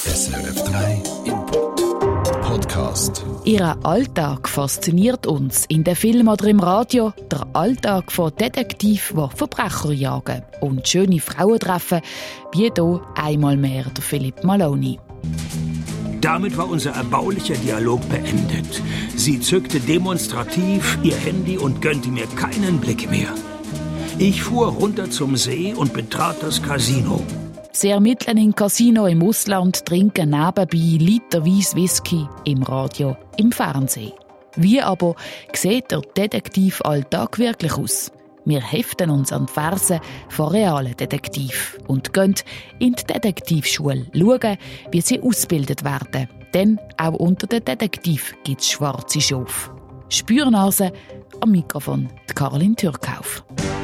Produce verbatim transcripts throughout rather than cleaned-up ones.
S R F drei Input Podcast. Ihr Alltag fasziniert uns in den Filmen oder im Radio. Der Alltag von Detektiven, die Verbrecher jagen und schöne Frauen treffen, wie hier einmal mehr der Philipp Maloney. Damit war unser erbaulicher Dialog beendet. Sie zückte demonstrativ ihr Handy und gönnte mir keinen Blick mehr. Ich fuhr runter zum See und betrat das Casino. Sie ermitteln im Casino im Ausland, trinken nebenbei literweise Whisky, im Radio, im Fernsehen. Wie aber sieht der Detektivalltag wirklich aus? Wir heften uns an die Fersen von realen Detektiven und gehen in die Detektivschule schauen, wie sie ausgebildet werden. Denn auch unter den Detektiven gibt es schwarze Schafe. Spürnase, am Mikrofon die Caroline Türkauf.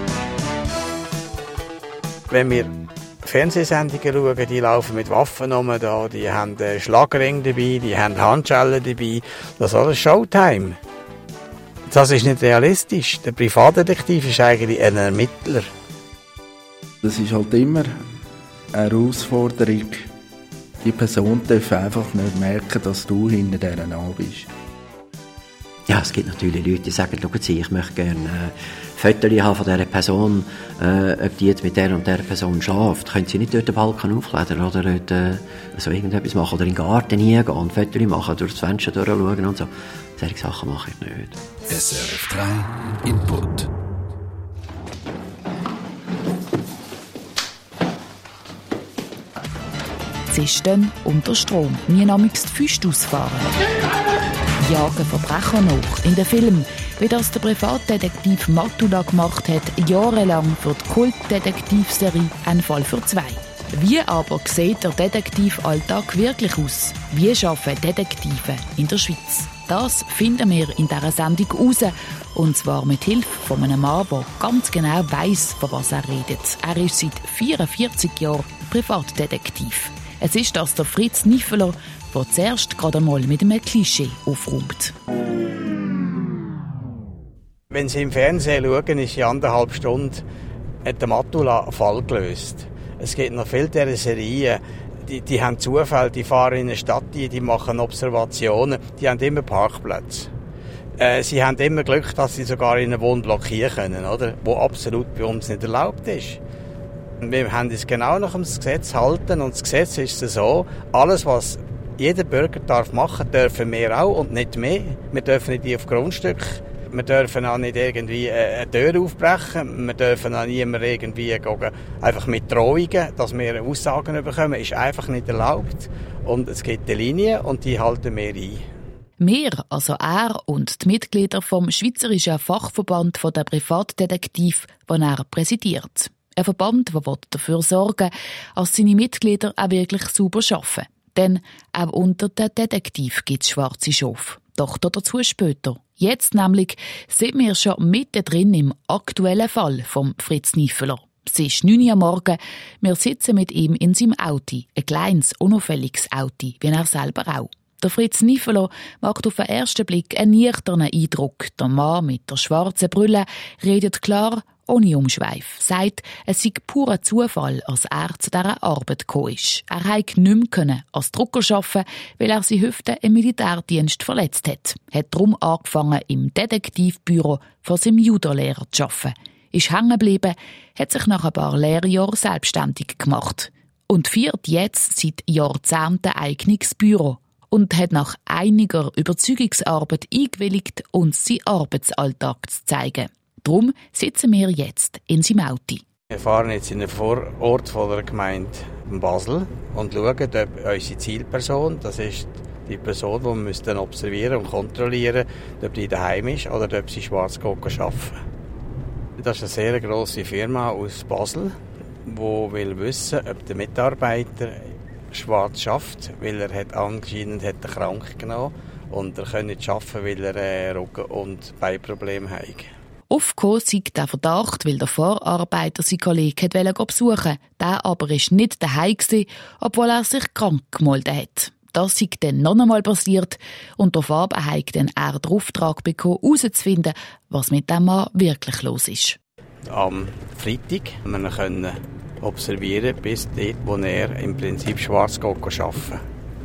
Wenn wir Fernsehsendungen schauen, die laufen mit Waffen rum, da, die haben äh, Schlagring dabei, die haben Handschellen dabei. Das ist alles Showtime. Das ist nicht realistisch. Der Privatdetektiv ist eigentlich ein Ermittler. Das ist halt immer eine Herausforderung. Die Person darf einfach nicht merken, dass du hinter dieser an bist. Ja, es gibt natürlich Leute, die sagen, schauen Sie, ich möchte gerne äh, Fotos haben von dieser Person, äh, ob die jetzt mit der und der Person schläft. Können Sie nicht dort den Balkon aufklettern oder dort, äh, so irgendetwas machen oder in den Garten hingehen und Fotos machen, durch das Fenster durchschauen und so. Solche Sachen mache ich nicht. S R F drei Input. Sie stehen unter Strom, nie namens die Füße ausfahren. Jagen Verbrecher nach in den Filmen, wie das der Privatdetektiv Matula gemacht hat, jahrelang für die Kultdetektivserie «Ein Fall für zwei». Wie aber sieht der Detektivalltag wirklich aus? Wie arbeiten Detektive in der Schweiz? Das finden wir in dieser Sendung heraus. Und zwar mit Hilfe von einem Mann, der ganz genau weiss, von was er redet. Er ist seit vierundvierzig Jahren Privatdetektiv. Es ist das der Fritz Niffeler, der zuerst gerade einmal mit einem Klischee aufräumt. Wenn Sie im Fernsehen schauen, ist in anderthalb Stunden hat der Matula einen Fall gelöst. Es gibt noch viele dieser Serien, die, die haben Zufall, die fahren in eine Stadt, die, die machen Observationen, die haben immer Parkplätze. Äh, sie haben immer Glück, dass sie sogar in einen Wohnblock hier können, oder? Wo absolut bei uns nicht erlaubt ist. Wir haben uns genau nach dem Gesetz halten und das Gesetz ist so, alles was jeder Bürger darf machen, dürfen wir auch und nicht mehr. Wir dürfen nicht auf Grundstück, wir dürfen auch nicht irgendwie eine Tür aufbrechen, wir dürfen auch niemand irgendwie gehen, einfach mit Drohungen, dass wir Aussagen bekommen, ist einfach nicht erlaubt. Und es gibt eine Linie und die halten wir ein. Wir, also er und die Mitglieder vom Schweizerischen Fachverband der Privatdetektive, den er präsidiert. Ein Verband, der dafür sorgen will, dass seine Mitglieder auch wirklich sauber arbeiten. Denn auch unter den Detektiven gibt es schwarze Schafe. Doch dazu später. Jetzt nämlich sind wir schon mittendrin im aktuellen Fall von Fritz Niffeler. Es ist neun Uhr am Morgen. Wir sitzen mit ihm in seinem Auto. Ein kleines, unauffälliges Auto, wie er selber auch. Der Fritz Niffeler macht auf den ersten Blick einen nüchternen Eindruck. Der Mann mit der schwarzen Brille redet klar, ohne Umschweif, sagt, es sei purer Zufall, als er zu dieser Arbeit gekommen ist. Er konnte nicht mehr als Drucker arbeiten, weil er seine Hüfte im Militärdienst verletzt hat. Er hat darum angefangen, im Detektivbüro von seinem Judo-Lehrer zu arbeiten. Ist hängen geblieben, hat sich nach ein paar Lehrjahren selbstständig gemacht. Und führt jetzt seit Jahrzehnten ein eigenes Büro. Und hat nach einiger Überzeugungsarbeit eingewilligt, uns seinen Arbeitsalltag zu zeigen. Darum sitzen wir jetzt in seinem Auto. Wir fahren jetzt in den Vorort von der Gemeinde Basel und schauen, ob unsere Zielperson, das ist die Person, die wir müssen observieren und kontrollieren, ob die daheim ist oder ob sie schwarz arbeiten. Das ist eine sehr grosse Firma aus Basel, die will wissen, ob der Mitarbeiter schwarz schafft, weil er hat anscheinend hat er krank genommen und er kann nicht arbeiten, weil er äh, Rücken- und Beinprobleme hat. Aufgekommen sei der Verdacht, weil der Vorarbeiter seinen Kollegen besuchen wollte. Der aber war nicht daheim, obwohl er sich krank gemeldet hat. Das sei dann noch einmal passiert und auf Abend hat dann er den Auftrag bekommen, herauszufinden, was mit dem Mann wirklich los ist. Am Freitag können wir observieren, bis dort, wo er im Prinzip schwarz arbeiten kann.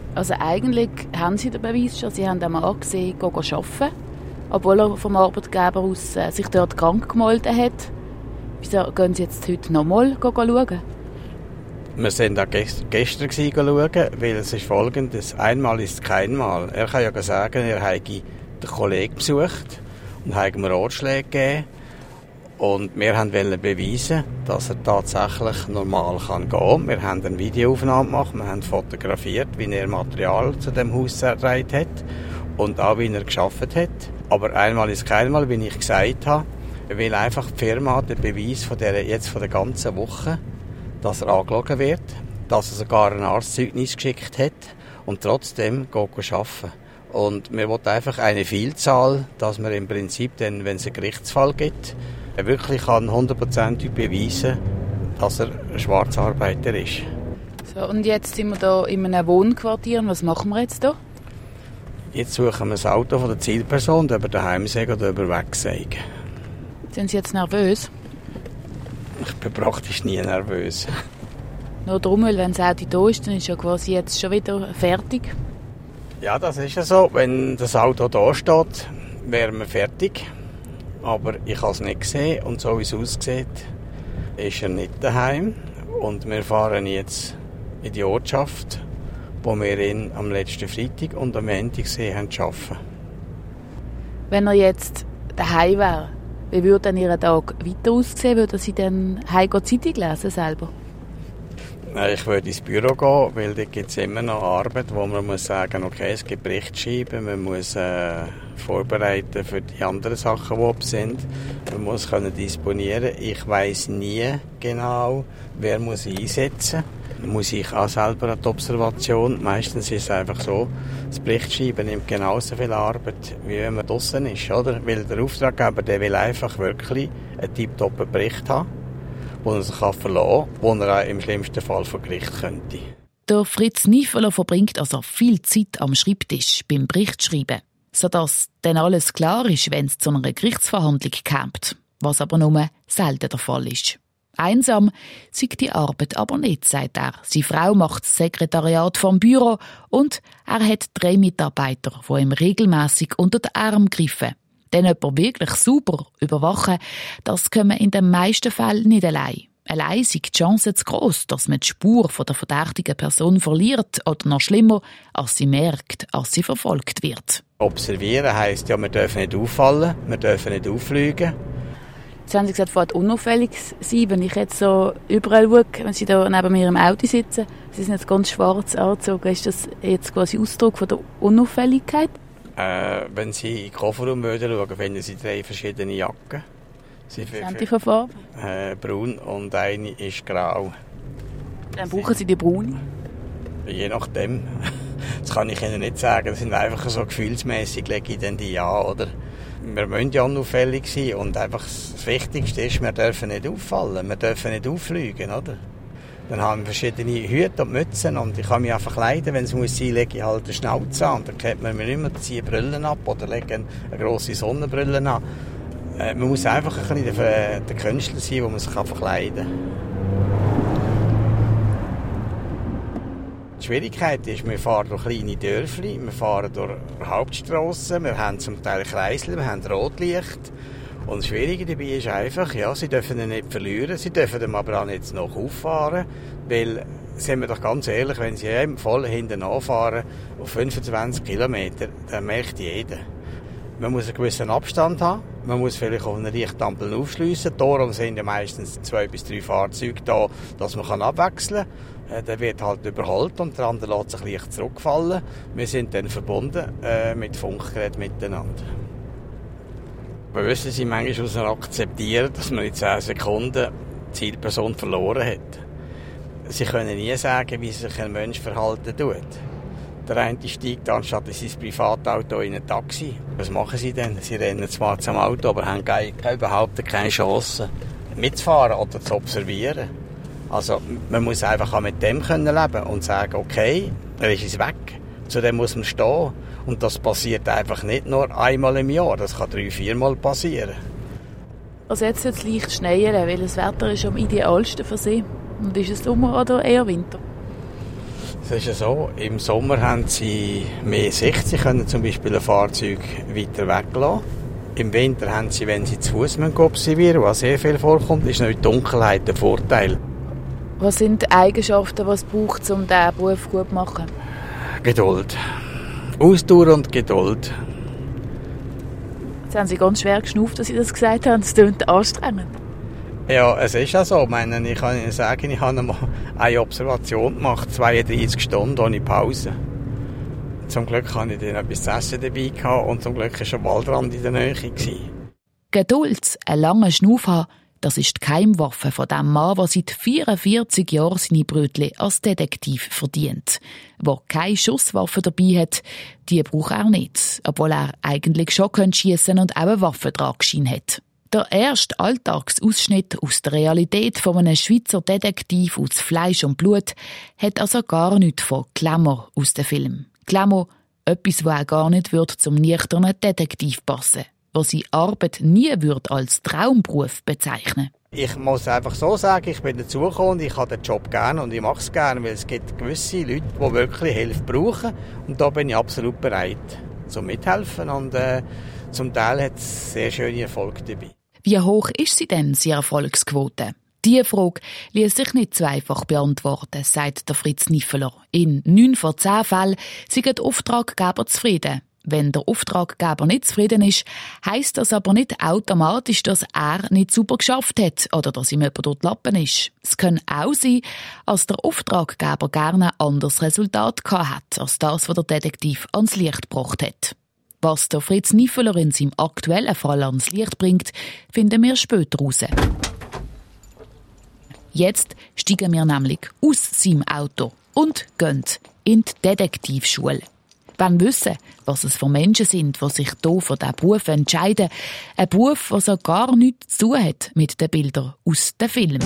Also eigentlich haben Sie den Beweis schon, Sie haben den Mann gesehen, gehen arbeiten, obwohl er vom Arbeitgeber aus äh, sich dort krank gemeldet hat. Wieso gehen Sie jetzt heute nochmal schauen? Wir sind da gestern schauen, weil es ist Folgendes: Einmal ist kein Mal. Er kann ja sagen, er habe den Kollegen besucht und hat mir Ratschläge gegeben. Und wir wollten beweisen, dass er tatsächlich normal gehen kann. Wir haben eine Videoaufnahme gemacht, wir haben fotografiert, wie er Material zu dem Haus erreicht hat und auch wie er gearbeitet hat. Aber einmal ist kein Mal, wie ich gesagt habe, weil einfach die Firma den Beweis von der, jetzt von der ganzen Woche, dass er angelogen wird, dass er sogar ein Arztzeugnis geschickt hat und trotzdem geht arbeiten. Und wir wollen einfach eine Vielzahl, dass man im Prinzip dann, wenn es einen Gerichtsfall gibt, er wirklich kann hundertprozentig beweisen, dass er ein Schwarzarbeiter ist. So, und jetzt sind wir hier in einem Wohnquartier. Was machen wir jetzt hier? Jetzt suchen wir das Auto von der Zielperson, ob er daheim sei oder ob er weg sei. Sind Sie jetzt nervös? Ich bin praktisch nie nervös. Nur darum, weil wenn das Auto da ist, dann ist ja quasi jetzt schon wieder fertig. Ja, das ist ja so. Wenn das Auto da steht, wären wir fertig. Aber ich habe es nicht gesehen und so wie es aussieht, ist er nicht daheim. Und wir fahren jetzt in die Ortschaft, wo wir ihn am letzten Freitag und am Montag gesehen haben arbeiten. Wenn er jetzt daheim wäre, wie würde dann Ihr Tag weiter aussehen? Würde Sie dann heim Zeitung lesen selber? Ich würde ins Büro gehen, weil da gibt es immer noch Arbeit, wo man muss sagen, okay, es gibt Bericht schreiben, man muss äh, vorbereiten für die anderen Sachen, die oben sind. Man muss können disponieren. Ich weiss nie genau, wer muss ich einsetzen. Muss ich auch selber an die Observation. Meistens ist es einfach so, das Berichtschreiben nimmt genauso viel Arbeit, wie wenn man draussen ist, oder? Weil der Auftraggeber, der will einfach wirklich einen tiptoppen Bericht haben, wo er sich verlassen kann, wo er auch im schlimmsten Fall vor Gericht könnte. Der Fritz Niefeler verbringt also viel Zeit am Schreibtisch beim Berichtschreiben, sodass dann alles klar ist, wenn es zu einer Gerichtsverhandlung kommt, was aber nur selten der Fall ist. Einsam sei die Arbeit aber nicht, sagt er. Seine Frau macht das Sekretariat vom Büro und er hat drei Mitarbeiter, die ihm regelmässig unter den Arm greifen. Denn jemand wirklich sauber überwachen, das können wir in den meisten Fällen nicht allein. Allein sei die Chance zu gross, dass man die Spur von der verdächtigen Person verliert oder noch schlimmer, als sie merkt, als sie verfolgt wird. Observieren heisst ja, wir dürfen nicht auffallen, wir dürfen nicht auffliegen. Jetzt haben Sie gesagt, es unauffällig sein. Wenn ich jetzt so überall schaue, wenn Sie da neben mir im Auto sitzen, Sie sind jetzt ganz schwarz angezogen, ist das jetzt quasi Ausdruck von der Unauffälligkeit? Äh, wenn Sie in den Kofferraum schauen, finden Sie drei verschiedene Jacken. Sie Was haben die für Farben? Äh, braun und eine ist grau. Dann brauchen Sie die braune? Je nachdem. Das kann ich Ihnen nicht sagen. Das sind einfach so gefühlsmässig, lege ich dann die an, oder? Wir müssen ja unauffällig sein und einfach das Wichtigste ist, wir dürfen nicht auffallen, wir dürfen nicht auffliegen, oder? Dann haben wir verschiedene Hüte und Mützen und ich kann mich auch verkleiden, wenn es muss sein, lege ich halt eine Schnauze an, dann kennt man mir nicht mehr, ziehe Brillen ab oder lege eine, eine grosse Sonnenbrille an. Äh, man muss einfach ein bisschen der, der Künstler sein, wo man sich verkleiden kann. Die Schwierigkeit ist, wir fahren durch kleine Dörfli, wir fahren durch Hauptstrassen, wir haben zum Teil Kreisel, wir haben Rotlicht. Und das Schwierige dabei ist einfach, ja, sie dürfen ihn nicht verlieren, sie dürfen ihn aber auch nicht noch auffahren, weil, sind wir doch ganz ehrlich, wenn sie eben voll hinten anfahren, auf fünfundzwanzig Kilometer, dann merkt jeder. Man muss einen gewissen Abstand haben, man muss vielleicht auf eine Lichtampel aufschliessen, darum sind ja meistens zwei bis drei Fahrzeuge da, dass man abwechseln kann. Der wird halt überholt und der andere lässt sich leicht zurückfallen. Wir sind dann verbunden äh, mit Funkgeräten miteinander. Wir müssen sie manchmal akzeptieren, dass man in zehn Sekunden die Zielperson verloren hat. Sie können nie sagen, wie sich ein Mensch verhalten tut. Der eine steigt anstatt in sein Privatauto in ein Taxi. Was machen sie denn? Sie rennen zwar zum Auto, aber haben keine, überhaupt keine Chance mitzufahren oder zu observieren. Also man muss einfach auch mit dem können leben und sagen, okay, er ist weg. Zu dem muss man stehen. Und das passiert einfach nicht nur einmal im Jahr, das kann drei, viermal passieren. Also jetzt wird es leicht schneien, weil das Wetter ist am idealsten für Sie. Und ist es Sommer oder eher Winter? Es ist ja so, im Sommer haben sie mehr Sicht. Sie können zum Beispiel ein Fahrzeug weiter weglassen. Im Winter haben sie, wenn sie zu Fuß observieren, was sehr viel vorkommt, ist noch die Dunkelheit der Vorteil. Was sind die Eigenschaften, die es braucht, um diesen Beruf gut zu machen? Geduld. Ausdauer und Geduld. Jetzt haben Sie ganz schwer geschnauft, dass Sie das gesagt haben. Das klingt anstrengend. Ja, es ist ja so. Ich, meine, ich kann Ihnen sagen, ich habe mal eine Observation gemacht, zweiunddreissig Stunden ohne Pause. Zum Glück hatte ich dann etwas zu essen dabei gehabt und zum Glück war schon Waldrand in der Nähe. Geduld, einen langen Schnauf haben, das ist die Geheimwaffe von dem Mann, der seit vierundvierzig Jahren seine Brötchen als Detektiv verdient. Der keine Schusswaffe dabei hat, die braucht er nicht, obwohl er eigentlich schon schiessen und auch einen Waffentragschein hat. Der erste Alltagsausschnitt aus der Realität von einem Schweizer Detektiv aus Fleisch und Blut hat also gar nichts von Glamour aus dem Film. Glamour, etwas, was auch gar nicht würde zum nüchternen Detektiv passen, wo seine Arbeit nie würde als Traumberuf bezeichnen. Ich muss einfach so sagen, ich bin dazugekommen und ich habe den Job gerne und ich mache es gerne, weil es gibt gewisse Leute, die wirklich Hilfe brauchen und da bin ich absolut bereit, zum mithelfen und äh, zum Teil hat es sehr schöne Erfolge dabei. Wie hoch ist sie denn, die Erfolgsquote? Diese Frage ließ sich nicht so einfach beantworten, sagt der Fritz Niffeler. In neun von zehn Fällen sind die Auftraggeber zufrieden. Wenn der Auftraggeber nicht zufrieden ist, heisst das aber nicht automatisch, dass er nicht super geschafft hat oder dass ihm jemand dort Lappen ist. Es kann auch sein, dass der Auftraggeber gerne ein anderes Resultat gehabt hat, als das, was der Detektiv ans Licht gebracht hat. Was der Fritz Niffeler in seinem aktuellen Fall ans Licht bringt, finden wir später raus. Jetzt steigen wir nämlich aus seinem Auto und gehen in die Detektivschule. Wir wollen wissen, was es für Menschen sind, die sich hier für diesen Beruf entscheiden. Ein Beruf, der so gar nichts zu tun hat mit den Bildern aus den Filmen.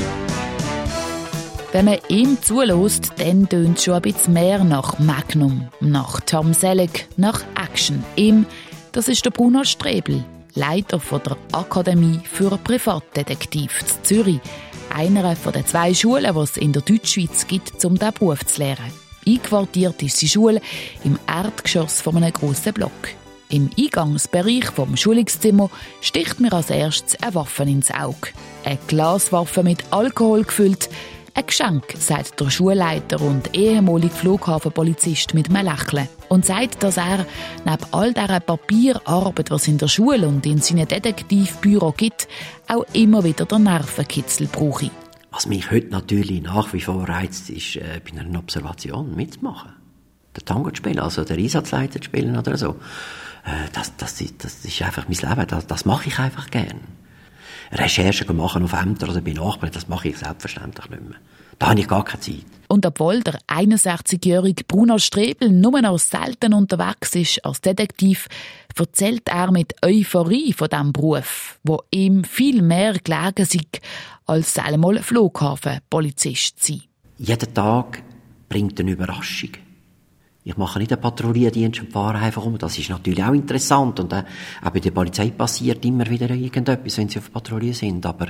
Wenn man ihm zulässt, dann tönt es schon ein bisschen mehr nach Magnum, nach Tom Selleck, nach Action. Ihm, das ist der Bruno Strebel, Leiter von der Akademie für Privatdetektiv in Zürich. Einer von den zwei Schulen, die es in der Deutschschweiz gibt, um diesen Beruf zu lernen. Einquartiert ist die Schule im Erdgeschoss von einem grossen Block. Im Eingangsbereich vom Schulungszimmer sticht mir als erstes eine Waffe ins Auge. Eine Glaswaffe mit Alkohol gefüllt. Ein Geschenk, sagt der Schulleiter und ehemalige Flughafenpolizist mit einem Lächeln. Und sagt, dass er neben all dieser Papierarbeit, die es in der Schule und in seinem Detektivbüro gibt, auch immer wieder den Nervenkitzel brauche. Was mich heute natürlich nach wie vor reizt, ist, äh, bei einer Observation mitzumachen. Den Tango zu spielen, also den Einsatzleiter zu spielen oder so. Äh, das, das, das ist einfach mein Leben, das, das mache ich einfach gern. Recherchen machen auf Ämter oder bei Nachbarn, das mache ich selbstverständlich nicht mehr. Da habe ich gar keine Zeit. Und obwohl der einundsechzigjährige Bruno Strebel nur noch selten unterwegs ist als Detektiv, erzählt er mit Euphorie von diesem Beruf, wo ihm viel mehr gelegen sei, als einmal Flughafenpolizist zu sein. Jeden Tag bringt eine Überraschung. Ich mache nicht einen Patrouillendienst und fahre einfach um. Das ist natürlich auch interessant. Und äh, auch bei der Polizei passiert immer wieder irgendetwas, wenn sie auf Patrouille sind. Aber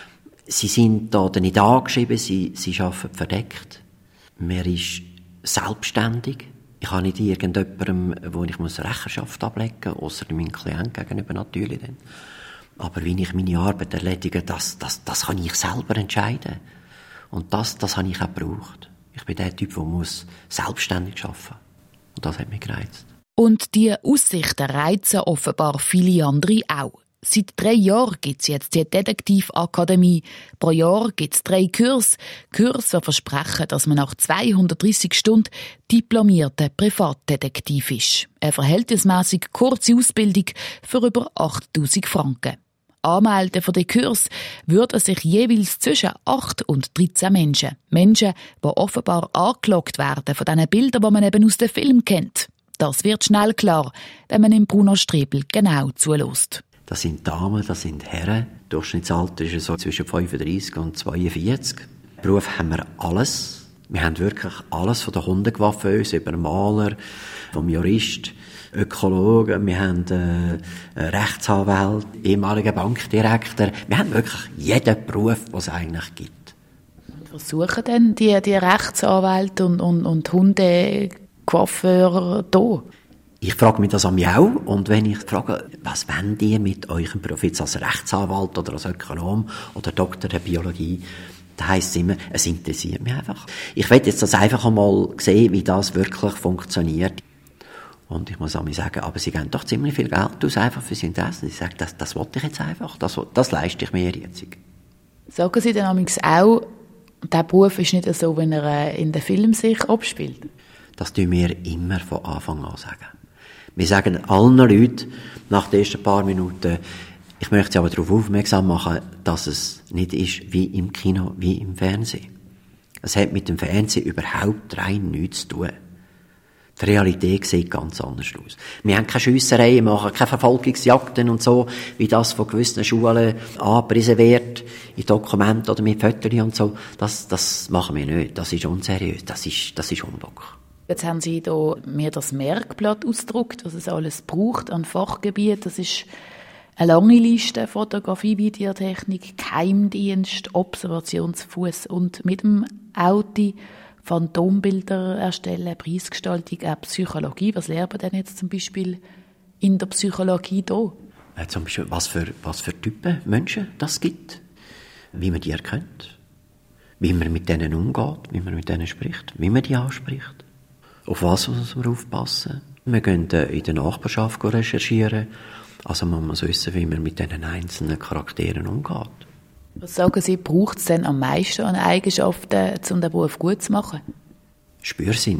sie sind da nicht angeschrieben, sie, sie arbeiten verdeckt. Man ist selbstständig. Ich habe nicht irgendjemandem, wo ich Rechenschaft ablegen muss, ausser meinem Klienten gegenüber natürlich. Dann. Aber wie ich meine Arbeit erledige, das, das, das kann ich selber entscheiden. Und das, das habe ich auch gebraucht. Ich bin der Typ, der muss selbstständig arbeiten muss. Und das hat mich gereizt. Und die Aussichten reizen offenbar viele andere auch. Seit drei Jahren gibt es jetzt die Detektivakademie. Pro Jahr gibt es drei Kurse. Kurse, die versprechen, dass man nach zweihundertdreissig Stunden diplomierter Privatdetektiv ist. Eine verhältnismäßig kurze Ausbildung für über achttausend Franken. Anmelden für den Kurs würden sich jeweils zwischen acht und dreizehn Menschen. Menschen, die offenbar angelockt werden von diesen Bildern, die man eben aus dem Film kennt. Das wird schnell klar, wenn man im Bruno Strebel genau zulässt. Das sind Damen, das sind Herren. Durchschnittsalter ist so zwischen fünfunddreissig und zweiundvierzig. Im Beruf haben wir alles. Wir haben wirklich alles von der Hundecoiffeuse über Maler, vom Jurist, Ökologen, wir haben äh, Rechtsanwalt, ehemaligen Bankdirektor. Wir haben wirklich jeden Beruf, den es eigentlich gibt. Was suchen denn die, die Rechtsanwälte und, und, und Hundecoiffeure hier? Ich frage mich das an mich auch. Und wenn ich frage, was wollt ihr mit eurem Beruf jetzt als Rechtsanwalt oder als Ökonom oder Doktor der Biologie, da heisst es immer, es interessiert mich einfach. Ich will jetzt das einfach einmal sehen, wie das wirklich funktioniert. Und ich muss auch mal sagen, aber sie geben doch ziemlich viel Geld aus, einfach für das Interesse. Sie sagen, das, das wollte ich jetzt einfach, das, das leiste ich mir jetzt. Sagen Sie dann auch, der Beruf ist nicht so, wenn er in den Film sich abspielt? Das tun wir immer von Anfang an sagen. Wir sagen allen Leuten nach den ersten paar Minuten, ich möchte sie aber darauf aufmerksam machen, dass es nicht ist wie im Kino, wie im Fernsehen. Es hat mit dem Fernsehen überhaupt rein nichts zu tun. Die Realität sieht ganz anders aus. Wir haben keine Schiessereien, machen keine Verfolgungsjagden und so, wie das von gewissen Schulen angepriesen wird, in Dokumenten oder mit Fotos und so. Das, das machen wir nicht. Das ist unseriös. Das ist, das ist Humbug. Jetzt haben Sie hier mir das Merkblatt ausgedruckt, was es alles braucht an Fachgebieten. Das ist eine lange Liste: Fotografie, Videotechnik, Geheimdienst, Observationsfuß und mit dem Auto Phantombilder erstellen, Preisgestaltung, auch Psychologie. Was lernt man denn jetzt zum Beispiel in der Psychologie hier? Ja, zum Beispiel, was für, was für Typen Menschen das gibt, wie man die erkennt, wie man mit denen umgeht, wie man mit denen spricht, wie man die anspricht. Auf was muss man aufpassen? Wir gehen in der Nachbarschaft recherchieren. Also man muss wissen, wie man mit diesen einzelnen Charakteren umgeht. Was sagen Sie, braucht es denn am meisten an Eigenschaften, um den Beruf gut zu machen? Spürsinn.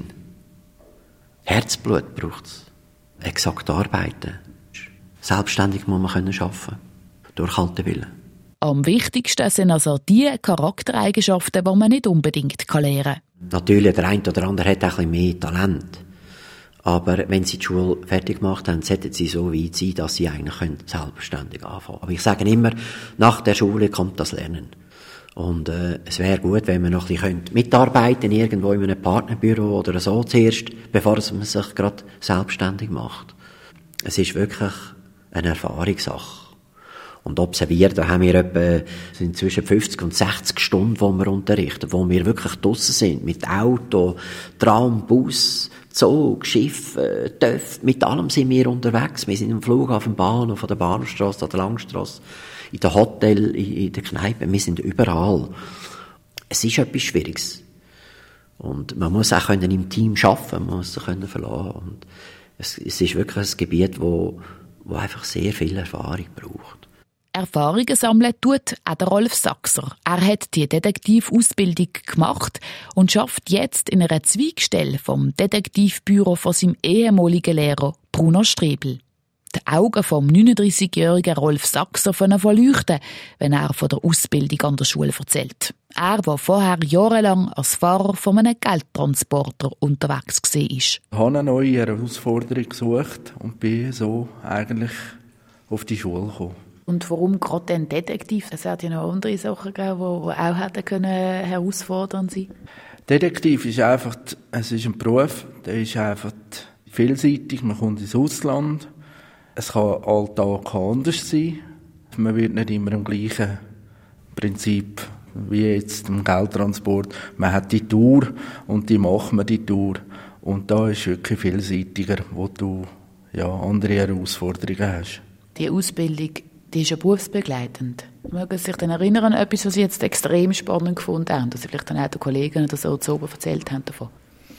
Herzblut braucht es. Exakt arbeiten. Selbstständig muss man arbeiten können. Durchhalten wollen. Am wichtigsten sind also die Charaktereigenschaften, die man nicht unbedingt lernen kann. Natürlich, der eine oder andere hat ein bisschen mehr Talent. Aber wenn sie die Schule fertig gemacht haben, sollten sie so weit sein, dass sie eigentlich selbstständig anfangen können. Aber ich sage immer, nach der Schule kommt das Lernen. Und äh, es wäre gut, wenn man noch ein bisschen mitarbeiten irgendwo in einem Partnerbüro oder so zuerst, bevor man sich gerade selbstständig macht. Es ist wirklich eine Erfahrungssache. Und observiert, da haben wir etwa, sind zwischen fünfzig und sechzig Stunden, wo wir unterrichten, wo wir wirklich draussen sind, mit Auto, Tram, Bus, Zug, Schiff, äh, Töff, mit allem sind wir unterwegs. Wir sind im Flughafen, Bahnhof, an der Bahnstrasse, an der Langstrasse, in den Hotel, in, in den Kneipen, wir sind überall. Es ist etwas Schwieriges. Und man muss auch können im Team arbeiten, man muss sich können verlassen. Und es, es ist wirklich ein Gebiet, wo, wo einfach sehr viel Erfahrung braucht. Erfahrungen sammeln tut auch der Rolf Sachser. Er hat die Detektivausbildung gemacht und schafft jetzt in einer Zweigstelle vom Detektivbüro von seinem ehemaligen Lehrer Bruno Strebel. Die Augen vom neununddreissigjährigen Rolf Sachser können verleuchten, wenn er von der Ausbildung an der Schule erzählt. Er, der vorher jahrelang als Fahrer von einem Geldtransporter unterwegs war. Ich habe eine neue Herausforderung gesucht und bin so eigentlich auf die Schule gekommen. Und warum gerade ein Detektiv? Es hat ja noch andere Sachen gegeben, die auch hätten können herausfordernd sein. Detektiv ist einfach, es ist ein Beruf, der ist einfach vielseitig. Man kommt ins Ausland. Es kann Alltag anders sein. Man wird nicht immer im gleichen Prinzip wie jetzt im Geldtransport. Man hat die Tour und die macht man die Tour. Und da ist wirklich vielseitiger, wo du ja, andere Herausforderungen hast. Die Ausbildung, die ist ja berufsbegleitend. Mögen Sie sich dann erinnern an etwas, was Sie jetzt extrem spannend gefunden haben, dass Sie vielleicht dann auch den Kollegen oder so zu oben erzählt haben davon?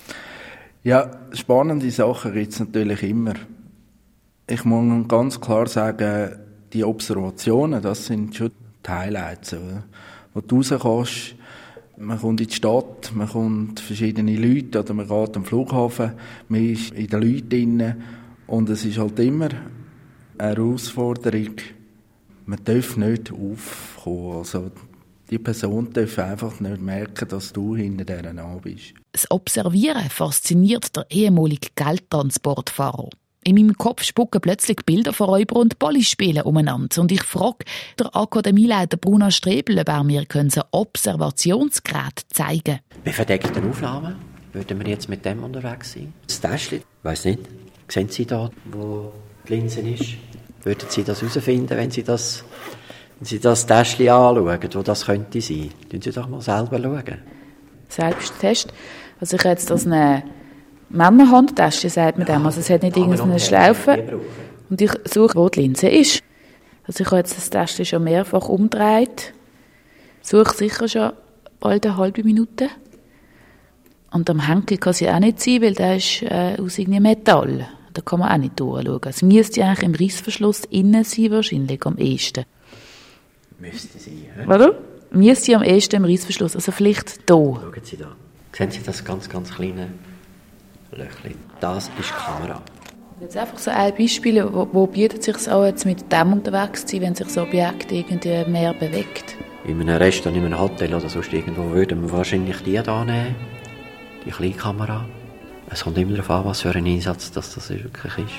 Ja, spannende Sachen gibt es natürlich immer. Ich muss ganz klar sagen, die Observationen, das sind schon die Highlights. Oder? Wo du rauskommst, man kommt in die Stadt, man kommt verschiedene Leute, oder man geht am Flughafen, man ist in den Leuten drin und es ist halt immer eine Herausforderung. Man darf nicht aufkommen. Also die Person darf einfach nicht merken, dass du hinter deren an bist. Das Observieren fasziniert der ehemalige Geldtransportfahrer. In meinem Kopf spucken plötzlich Bilder von Räuber und Polispielen umeinander. Und ich frage den Akademieleiter Bruno Strebel, ob er mir ein Observationsgerät zeigen kann. Bei verdeckten Aufnahmen würden wir jetzt mit dem unterwegs sein. Das Täschchen, ich weiss nicht, sehen Sie da, wo die Linse ist? Würden Sie das herausfinden, wenn Sie das Wenn Sie das Täschchen anschauen, wo das könnte sein, schauen Sie doch mal selber schauen. Selbsttest. Also ich habe jetzt das eine Männerhandtasche, sagt man dem. Also es hat nicht irgendeine Schlaufe. Und ich suche, wo die Linse ist. Also ich habe jetzt das Täschchen schon mehrfach umgedreht. Suche sicher schon bald eine halbe Minute. Und am Henkel kann sie auch nicht sein, weil der ist äh, aus irgendeinem Metall. Da kann man auch nicht durchschauen. Es müsste eigentlich im Reissverschluss innen sein, wahrscheinlich am ehesten. Müsste sein, hä? Oder? Müsste am ehesten im Reissverschluss. Also vielleicht hier. Schauen Sie da. Sehen Sie das ganz, ganz kleine Löchchen? Das ist die Kamera. Jetzt einfach so ein Beispiel, wo, wo bietet es sich auch jetzt mit dem unterwegs zu sein, wenn sich das Objekt irgendwie mehr bewegt? In einem Restaurant, in einem Hotel oder sonst irgendwo würden wir wahrscheinlich die hier nehmen. Die kleine Kamera. Es kommt immer darauf an, was für ein Einsatz das, das wirklich ist.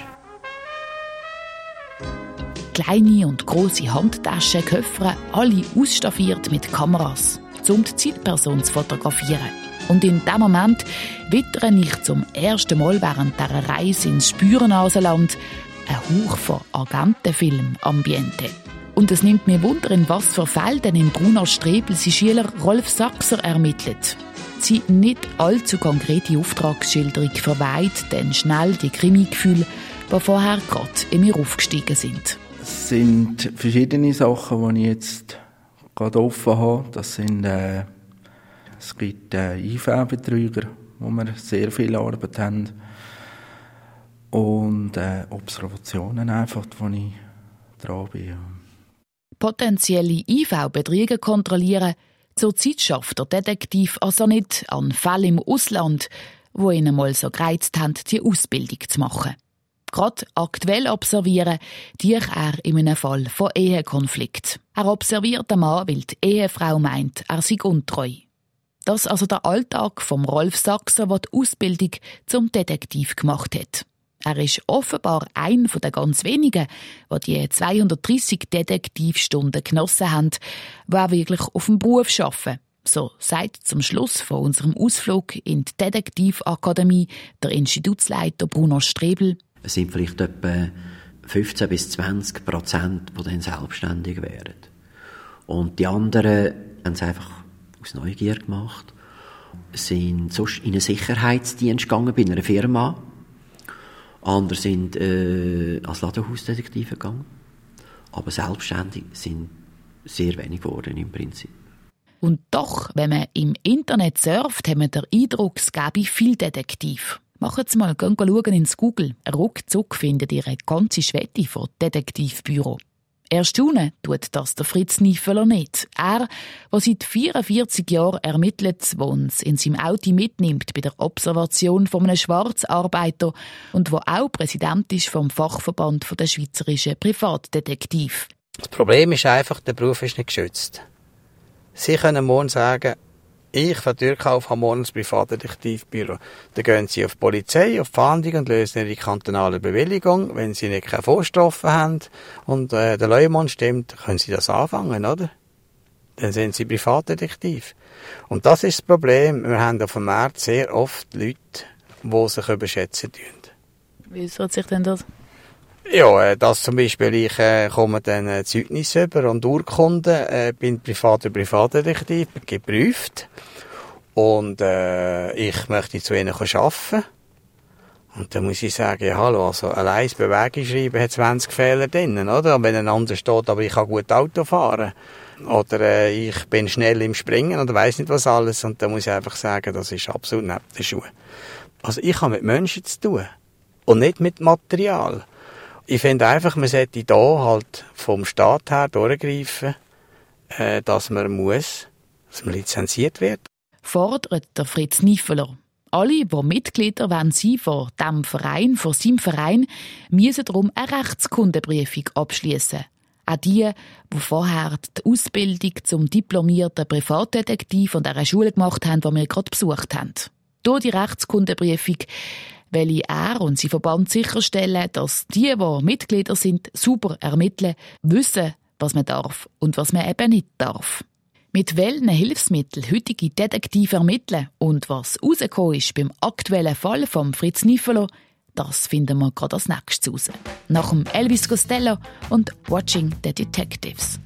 Kleine und grosse Handtaschen, Koffer, alle ausstaffiert mit Kameras, um die Zielperson zu fotografieren. Und in diesem Moment wittere ich zum ersten Mal während dieser Reise ins Spürenasenland ein Hauch von Agentenfilm-Ambiente. Und es nimmt mir Wunder, in was für Fällen im Bruno Strebel sein Schüler Rolf Sachser ermittelt. Sie nicht allzu konkrete Auftragsschilderung verweiht dann schnell die Krimi-Gefühle, die vorher gerade in mir aufgestiegen sind. Es sind verschiedene Sachen, die ich jetzt gerade offen habe. Das sind, äh, es gibt äh, I V-Betrüger, wo wir sehr viel Arbeit haben. Und äh, Observationen einfach, wo ich dran bin. Potenzielle I V-Betrüger kontrollieren. Zurzeit schafft der Detektiv also nicht an Fällen im Ausland, wo ihn mal so gereizt haben, die Ausbildung zu machen. Gerade aktuell observieren, die er in einem Fall von Ehekonflikt. Er observiert den Mann, weil die Ehefrau meint, er sei untreu. Das ist also der Alltag vom Rolf Sachser, der die Ausbildung zum Detektiv gemacht hat. Er ist offenbar einer der ganz wenigen, die die zweihundertdreissig Detektivstunden genossen haben, die auch wirklich auf dem Beruf arbeiten. So sagt zum Schluss von unserem Ausflug in die Detektivakademie der Institutsleiter Bruno Strebel. Es sind vielleicht etwa fünfzehn bis zwanzig Prozent, die dann selbstständig werden. Und die anderen haben es einfach aus Neugier gemacht, sind sonst in einen Sicherheitsdienst gegangen bei einer Firma. Andere sind äh, als Ladenhausdetektive gegangen. Aber selbstständig sind sehr wenig geworden im Prinzip. Und doch, wenn man im Internet surft, hat man den Eindruck, es gäbe viel Detektiv. Macht mal, gehen schauen ins Google. Ruckzuck findet ihr eine ganze Schwette von Detektivbüro. Erstaunen tut das der Fritz Niefeler nicht. Er, der seit vierundvierzig Jahren ermittelt, der uns in seinem Auto mitnimmt bei der Observation von einem Schwarzarbeiter und der auch Präsident ist vom Fachverband der schweizerischen Privatdetektive. Das Problem ist einfach, der Beruf ist nicht geschützt. Sie können morgen sagen, ich von Türkauf habe morgen ein Privatdetektivbüro. Dann gehen Sie auf die Polizei, auf die Fahndung und lösen Ihre kantonale Bewilligung. Wenn Sie nicht keine Vorstrafen haben und äh, der Leumann stimmt, können Sie das anfangen, oder? Dann sind Sie Privatdetektiv. Und das ist das Problem. Wir haben auf dem Markt sehr oft Leute, die sich überschätzen tun. Wie äußert sich denn das? Ja, äh, dass zum Beispiel ich äh, komme dann äh, Zeugnisse über und Urkunden, äh, bin privater Privatdetektiv, geprüft und äh, ich möchte zu ihnen arbeiten. Und dann muss ich sagen, ja hallo, also allein das Bewegungsschreiben hat zwanzig Fehler drin, oder? Und wenn ein anderer steht, aber ich kann gut Auto fahren. Oder äh, ich bin schnell im Springen oder weiss nicht was alles. Und dann muss ich einfach sagen, das ist absolut neben den Schuhen. Also ich habe mit Menschen zu tun und nicht mit Material. Ich finde einfach, man sollte da halt vom Staat her durchgreifen, äh, dass man muss, dass man lizenziert wird. Fordert der Fritz Niefeler. Alle, die Mitglieder sein wollen von diesem Verein, von seinem Verein, müssen darum eine Rechtskundenprüfung abschließen. Auch die, die vorher die Ausbildung zum diplomierten Privatdetektiv an dieser Schule gemacht haben, die wir gerade besucht haben. Durch die Rechtskundenprüfung will er und sein Verband sicherstellen, dass die, die Mitglieder sind, sauber ermitteln, wissen, was man darf und was man eben nicht darf. Mit welchen Hilfsmitteln heutige Detektive ermitteln und was rausgekommen ist beim aktuellen Fall von Fritz Niefeler, Das finden wir gerade als nächstes raus. Nach dem Elvis Costello und Watching the Detectives.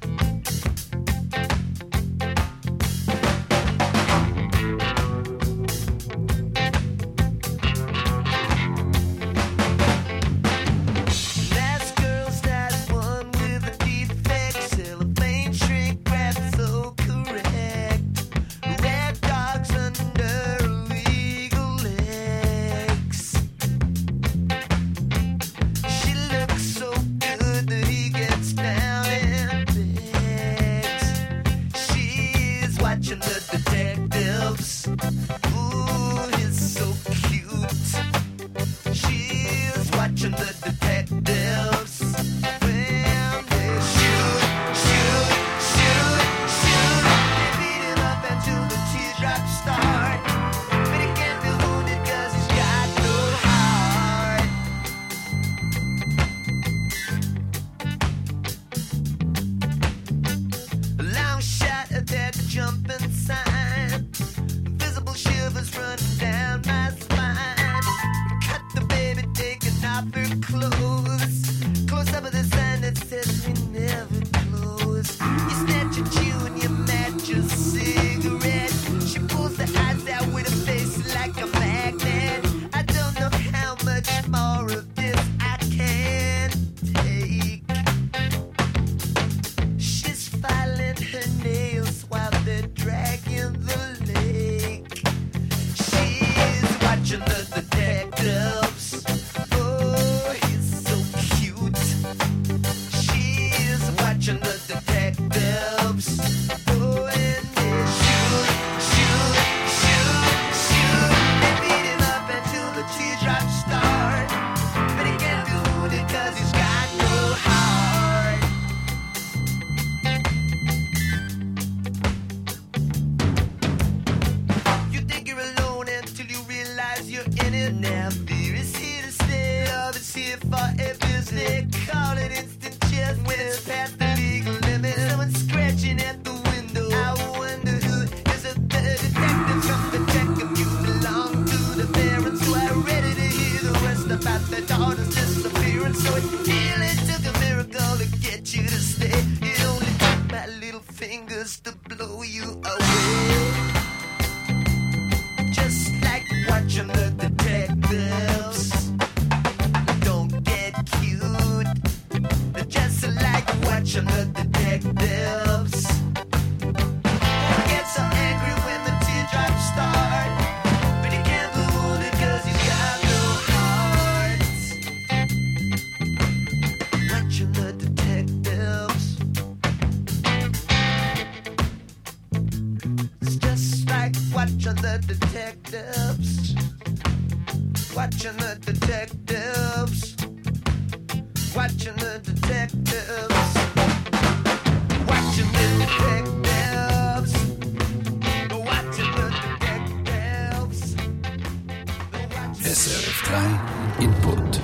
S R F drei Input.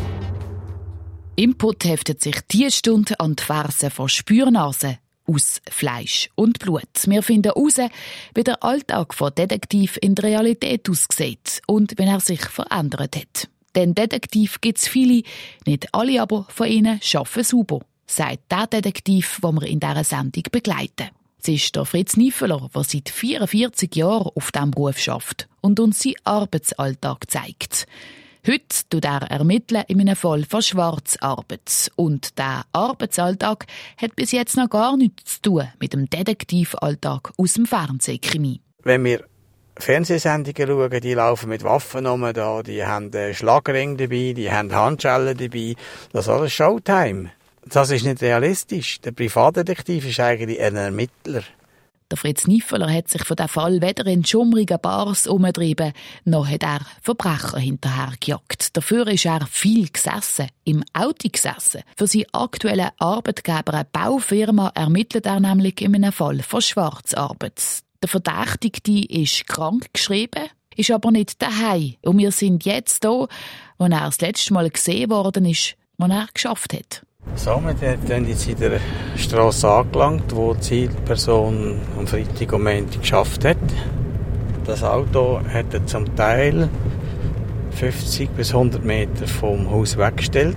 Input heftet sich diese Stunde an die Fersen von Spürnasen aus Fleisch und Blut. Wir finden heraus, wie der Alltag von Detektiv in der Realität aussieht und wie er sich verändert hat. Denn Detektiv gibt es viele, nicht alle aber von ihnen arbeiten sauber, sagt der Detektiv, den wir in dieser Sendung begleiten. Es ist der Fritz Niefeler, der seit vierundvierzig Jahren auf diesem Beruf arbeitet und uns seinen Arbeitsalltag zeigt. Heute tut er ermitteln in einem Fall von Schwarzarbeit. Und der Arbeitsalltag hat bis jetzt noch gar nichts zu tun mit dem Detektivalltag aus dem Fernsehkrimi. Wenn wir Fernsehsendungen schauen, die laufen mit Waffen rum, da, die haben Schlagring dabei, die haben Handschellen dabei. Das ist alles Showtime. Das ist nicht realistisch. Der Privatdetektiv ist eigentlich ein Ermittler. Der Fritz Niefeler hat sich von diesem Fall weder in schummrigen Bars umgetrieben, noch hat er Verbrecher hinterhergejagt. Dafür ist er viel gesessen, im Auto gesessen. Für seinen aktuellen Arbeitgeber, eine Baufirma, ermittelt er nämlich in einem Fall von Schwarzarbeit. Der Verdächtigte ist krankgeschrieben, ist aber nicht daheim. Und wir sind jetzt hier, wo er das letzte Mal gesehen worden ist, wo er geschafft hat. So, wir sind jetzt in der Strasse angelangt, wo die Zielperson am Freitag und Montag geschafft hat. Das Auto hatte zum Teil fünfzig bis hundert Meter vom Haus weggestellt,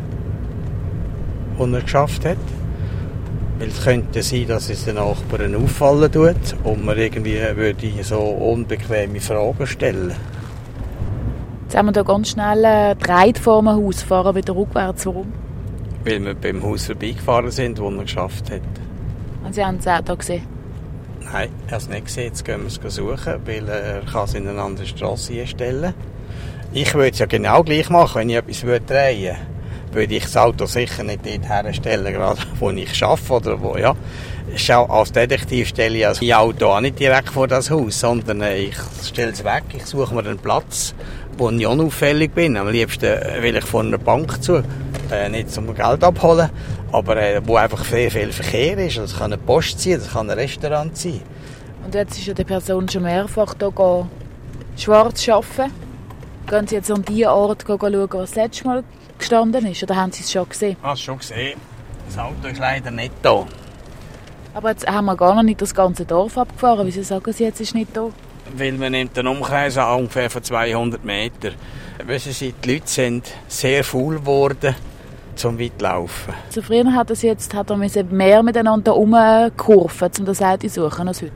wo er geschafft hat. Weil es könnte sein, dass es den Nachbarn auffallen tut und man irgendwie würde so unbequeme Fragen stellen. Jetzt haben wir hier ganz schnell äh, gedreht vor dem Haus, fahren wieder rückwärts. Warum? Weil wir beim Haus vorbeigefahren sind, wo er geschafft hat. Und Sie haben es auch hier gesehen? Nein, er hat es nicht gesehen. Jetzt gehen wir es suchen, weil er kann es in eine andere Strasse einstellen. Ich würde es ja genau gleich machen, wenn ich etwas drehen würde. Würde ich das Auto sicher nicht dort herstellen, gerade wo ich arbeite oder wo, ja. Schau, als Detektiv stelle ich das Auto auch nicht direkt vor das Haus, sondern ich stelle es weg, ich suche mir einen Platz, wo ich unauffällig bin. Am liebsten will ich von einer Bank zu, äh, nicht zum Geld abholen, aber äh, wo einfach sehr viel Verkehr ist. Das kann eine Post sein, das kann ein Restaurant sein. Und jetzt ist ja die Person schon mehrfach hier gehen, schwarz arbeiten. Gehen Sie jetzt an diesen Ort schauen, was das letzte Mal gestanden ist? Oder haben Sie es schon gesehen? Ich habe es schon gesehen. Das Auto ist leider nicht da. Aber jetzt haben wir gar noch nicht das ganze Dorf abgefahren. Wieso sagen Sie, jetzt ist nicht da? Weil man nimmt einen Umkreis an, ungefähr von zweihundert Meter. Wissen Sie, die Leute sind sehr faul geworden, zum weit laufen. So früher hat er jetzt hat er mehr miteinander herumkurven, um das Auto zu suchen als heute.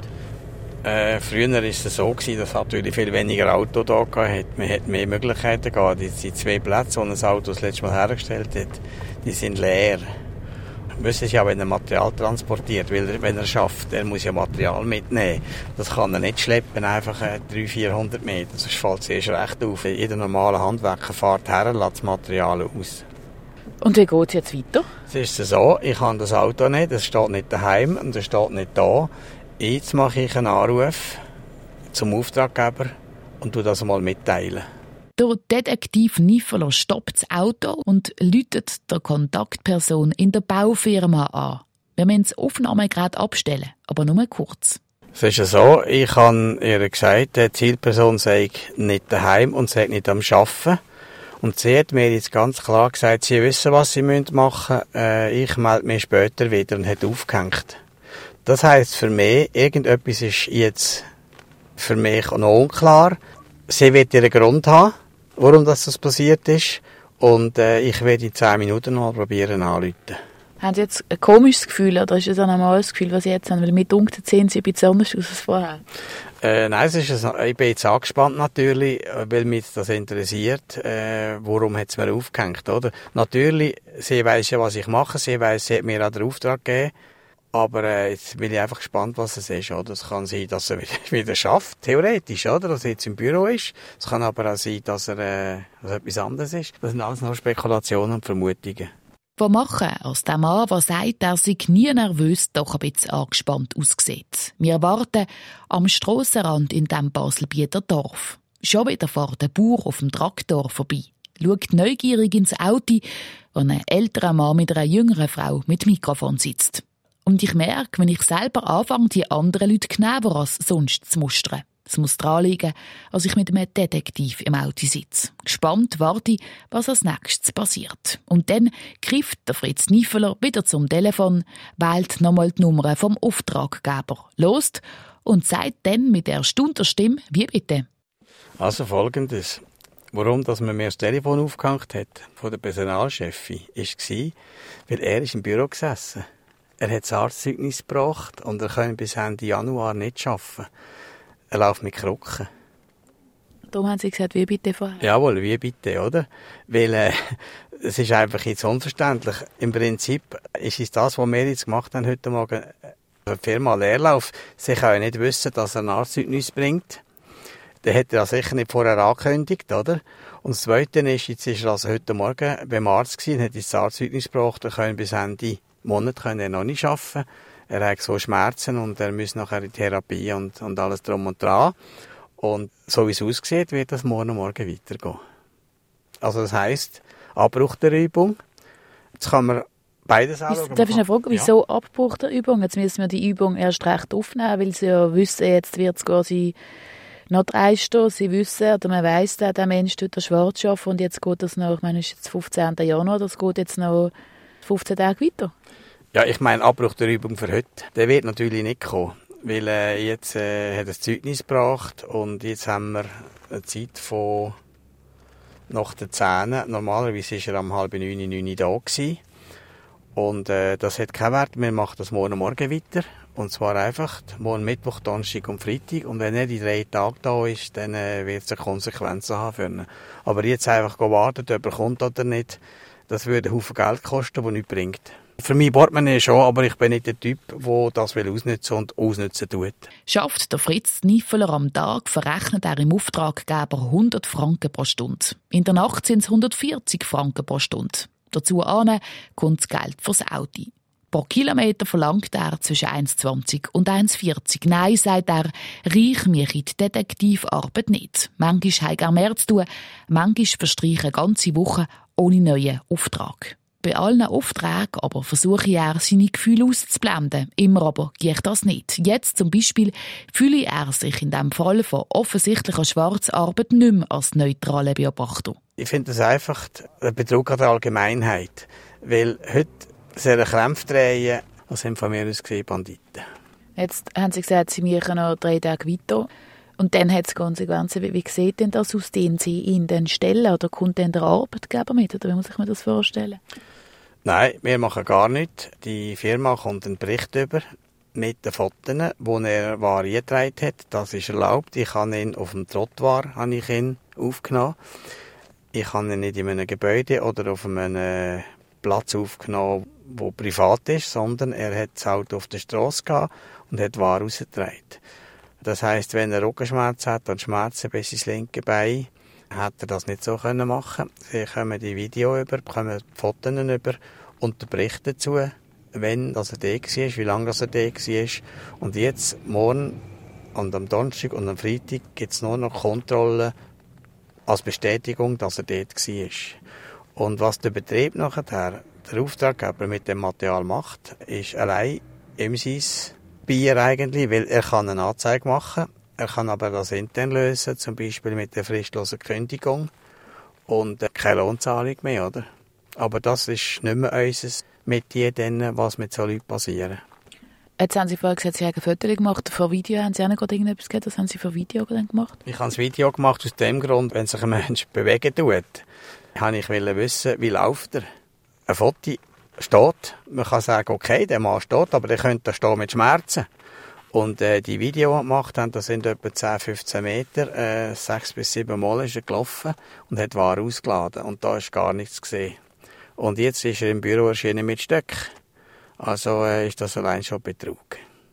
Äh, früher war es so, dass es natürlich viel weniger Auto da hatte. Man hat mehr Möglichkeiten gehabt. Die, die zwei Plätze, die das Auto das letzte Mal hergestellt hat, die sind leer. Wissen Sie ja, wenn er Material transportiert, weil er, wenn er schafft, er muss ja Material mitnehmen. Das kann er nicht schleppen, einfach äh, dreihundert, vierhundert Meter. Sonst fällt es erst recht auf. Jeder normale Handwerker fährt her, lässt das Material aus. Und wie geht es jetzt weiter? Es ist so, ich habe das Auto nicht, es steht nicht daheim und es steht nicht da. Jetzt mache ich einen Anruf zum Auftraggeber und tue das mal mitteilen. Der Detektiv Niffeler stoppt das Auto und läutet der Kontaktperson in der Baufirma an. Wir müssen das Aufnahmegerät abstellen, aber nur kurz. Es ist ja so, ich habe ihr gesagt, die Zielperson sei nicht daheim und sei nicht am Arbeiten. Und sie hat mir jetzt ganz klar gesagt, sie wissen, was sie machen müssen. Äh, ich melde mich später wieder und hat aufgehängt. Das heisst für mich, irgendetwas ist jetzt für mich noch unklar. Sie wird ihren Grund haben, warum das passiert ist. Und äh, ich werde in zehn Minuten noch mal probieren anzurufen. Haben Sie jetzt ein komisches Gefühl oder ist das ein normales Gefühl, was Sie jetzt haben? Weil mit dunkel sehen Sie ein bisschen anders aus als vorher. Äh, nein, es ist ein, ich bin jetzt angespannt natürlich, weil mich das interessiert. Äh, warum hat es mir aufgehängt, oder? Natürlich, sie weiss ja, was ich mache. Sie weiss, sie hat mir auch den Auftrag gegeben. Aber äh, jetzt bin ich einfach gespannt, was es ist. Oder? Es kann sein, dass er wieder schafft, theoretisch, oder? Dass er jetzt im Büro ist. Es kann aber auch sein, dass er äh, dass etwas anderes ist. Das sind alles nur Spekulationen und Vermutungen. Was machen als der Mann, der sagt, er sei nie nervös, doch ein bisschen angespannt aussieht? Wir warten am Strassenrand in diesem Baselbieter Dorf. Schon wieder fährt ein Bauer auf dem Traktor vorbei. Schaut neugierig ins Auto, wo ein älterer Mann mit einer jüngeren Frau mit Mikrofon sitzt. Und ich merke, wenn ich selber anfange, die anderen Leute genauer als sonst zu mustern. Es muss dran liegen, als ich mit einem Detektiv im Auto sitze. Gespannt warte ich, was als nächstes passiert. Und dann greift der Fritz Niffeler wieder zum Telefon, wählt nochmal die Nummer vom Auftraggeber, lost und sagt dann mit erstaunter Stimme, wie bitte. Also Folgendes. Warum dass man mir das Telefon aufgehängt hat von der Personalchefin, war, weil er ist im Büro gesessen. Er hat das Arztzeugnis gebracht und er kann bis Ende Januar nicht arbeiten. Er läuft mit Krücken. Darum haben Sie gesagt, wie bitte vorher? Jawohl, wie bitte, oder? Weil äh, es ist einfach jetzt unverständlich. Im Prinzip ist es das, was wir jetzt gemacht haben heute Morgen, die Firma Leerlauf. Sie können ja nicht wissen, dass er ein Arztzeugnis bringt. Der hätte er sicher nicht vorher angekündigt, oder? Und das Zweite ist, jetzt ist er also heute Morgen beim Arzt gewesen, hat das Arztzeugnis gebracht, er kann bis Ende Monat kann er noch nicht arbeiten. Er hat so Schmerzen und er muss nachher in Therapie und, und alles drum und dran. Und so wie es aussieht, wird das morgen Morgen weitergehen. Also das heisst, Abbruch der Übung. Jetzt kann man beides anschauen. Darf ich noch fragen, wieso ja. Abbruch der Übung? Jetzt müssen wir die Übung erst recht aufnehmen, weil sie ja wissen, jetzt wird es quasi noch drei Stunden. Sie wissen, oder man weiss, der, der Mensch tut das schwarz arbeiten und jetzt geht das noch, ich meine, es ist jetzt fünfzehnten Januar, das geht jetzt noch fünfzehn Tage weiter. Ja, ich meine, Abbruch der Übung für heute, der wird natürlich nicht kommen, weil äh, jetzt äh, hat er das Zeugnis gebracht und jetzt haben wir eine Zeit von nach den zehn. Normalerweise war er um halb neun, neun da gewesen. Und äh, das hat keinen Wert. Wir machen das morgen Morgen weiter. Und zwar einfach morgen Mittwoch, Donnerstag und Freitag. Und wenn er die drei Tage da ist, dann äh, wird es eine Konsequenz haben für ihn. Aber jetzt einfach warten, ob er kommt oder nicht, das würde einen Haufen Geld kosten, das nichts bringt. Für mich Portemonnaie schon, aber ich bin nicht der Typ, der das will ausnutzen und ausnutzen tut. Schafft der Fritz Niffeler am Tag, verrechnet er im Auftraggeber hundert Franken pro Stunde. In der Nacht sind es hundertvierzig Franken pro Stunde. Dazu an kommt das Geld fürs Auto. Pro Kilometer verlangt er zwischen eins zwanzig und eins vierzig. Nein, sagt er, reich mich in die Detektivarbeit nicht. Manchmal hat er mehr zu tun, manchmal verstreichen ganze Wochen ohne neuen Auftrag. Bei allen Aufträgen aber versuche er, seine Gefühle auszublenden. Immer aber geht das nicht. Jetzt zum Beispiel fühle er sich in dem Fall von offensichtlicher Schwarzarbeit nicht mehr als neutraler Beobachter. Ich finde das einfach ein Betrug an der Allgemeinheit. Weil heute sehr Krämpfe drehen, das sind von mir aus gesehen Banditen. Jetzt haben Sie gesagt, Sie machen noch drei Tage weiter. Und dann hat es Konsequenzen. Wie, wie sieht denn das aus, den Sie ihn dann stellen? Oder kommt dann der Arbeitgeber mit? Oder wie muss ich mir das vorstellen? Nein, wir machen gar nichts. Die Firma kommt einen Bericht über mit den Fotos, die er Ware eingetragen hat. Das ist erlaubt. Ich habe ihn auf dem Trottoir habe ich ihn aufgenommen. Ich habe ihn nicht in einem Gebäude oder auf einem Platz aufgenommen, der privat ist, sondern er hat das Auto auf der Strasse gehabt und hat Ware rausgetragen. Das heisst, wenn er Rückenschmerzen hat und Schmerzen bis ins linke Bein, hat er das nicht so können machen. Sie kommen die Video über, bekommen die Fotos über und den Bericht dazu, wenn dass er da war, wie lange dass er da war. Und jetzt, morgen und am Donnerstag und am Freitag gibt es nur noch Kontrollen als Bestätigung, dass er dort war. Und was der Betrieb nachher, der Auftraggeber mit dem Material macht, ist allein ihm sein Bier eigentlich, weil er kann eine Anzeige machen, er kann aber das intern lösen, zum Beispiel mit der fristlosen Kündigung und keine Lohnzahlung mehr, oder? Aber das ist nicht mehr unser Metier, was mit so Leuten passieren. Jetzt haben Sie vorhin gesagt, Sie haben ein Foto gemacht. Vor Video haben Sie auch noch irgendetwas gesagt? Was haben Sie für Video gemacht? Ich habe ein Video gemacht aus dem Grund, wenn sich ein Mensch bewegen tut, wollte ich wissen, wie läuft er. Ein Foto steht, man kann sagen, okay, der Mann steht, aber der könnte da stehen mit Schmerzen. Und äh, die Video, die wir gemacht haben, das sind etwa zehn, fünfzehn Meter, äh, sechs bis sieben Mal ist er gelaufen und hat Ware ausgeladen. Und da ist gar nichts gesehen. Und jetzt ist er im Büro erschienen mit Stöcken. Also äh, ist das allein schon Betrug.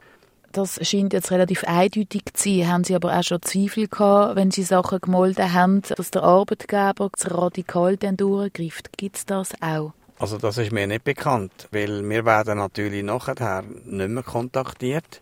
Das scheint jetzt relativ eindeutig zu sein. Haben Sie aber auch schon Zweifel gehabt, wenn Sie Sachen gemolden haben, dass der Arbeitgeber das radikal dann durchgreift? Gibt es das auch? Also das ist mir nicht bekannt, weil wir werden natürlich nachher nicht mehr kontaktiert.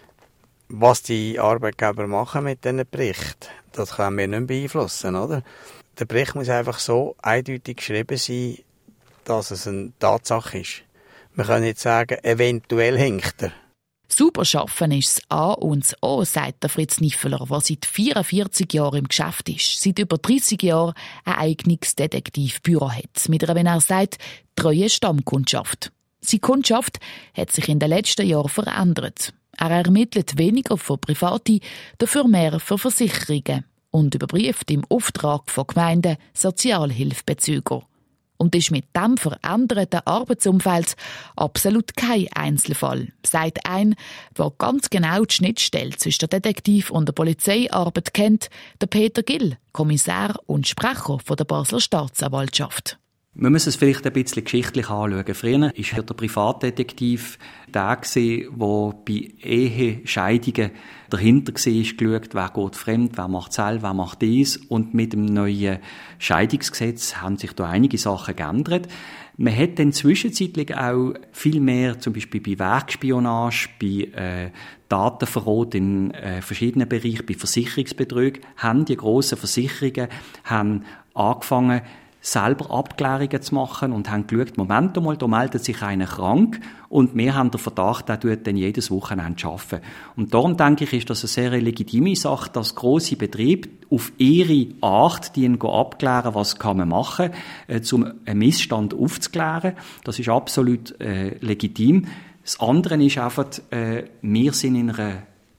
Was die Arbeitgeber machen mit diesen Berichten, das können wir nicht beeinflussen, oder? Der Bericht muss einfach so eindeutig geschrieben sein, dass es eine Tatsache ist. Wir können nicht sagen, eventuell hinkt er. Sauber arbeiten ist das A und das O, sagt der Fritz Niffeler, der seit vierundvierzig Jahren im Geschäft ist, seit über dreissig Jahren ein eigenes Detektivbüro hat, mit einer, wenn er sagt, treue Stammkundschaft. Seine Kundschaft hat sich in den letzten Jahren verändert. Er ermittelt weniger für Private, dafür mehr für Versicherungen und überprüft im Auftrag von Gemeinden Sozialhilfebezüger. Und ist mit dem veränderten Arbeitsumfeld absolut kein Einzelfall, sagt ein, der ganz genau die Schnittstelle zwischen der Detektiv- und der Polizeiarbeit kennt, der Peter Gill, Kommissar und Sprecher von der Basler Staatsanwaltschaft. Wir müssen es vielleicht ein bisschen geschichtlich anschauen. Früher war der Privatdetektiv der, der bei Ehescheidungen dahinter war, geschaut, wer geht fremd, wer macht selber, wer macht dies. Und mit dem neuen Scheidungsgesetz haben sich da einige Sachen geändert. Man hat dann zwischenzeitlich auch viel mehr, zum Beispiel bei Werkspionage, bei äh, Datenverrat in äh, verschiedenen Bereichen, bei Versicherungsbetrug, haben die grossen Versicherungen haben angefangen, selber Abklärungen zu machen und haben geschaut, Moment einmal, da meldet sich einer krank und wir haben den Verdacht, der tut dann jedes Wochenende arbeiten. Und darum denke ich, ist das eine sehr legitime Sache, dass grosse Betriebe auf ihre Art die abklären, was kann man machen, äh, um einen Missstand aufzuklären. Das ist absolut äh, legitim. Das andere ist einfach, äh, wir sind in einer,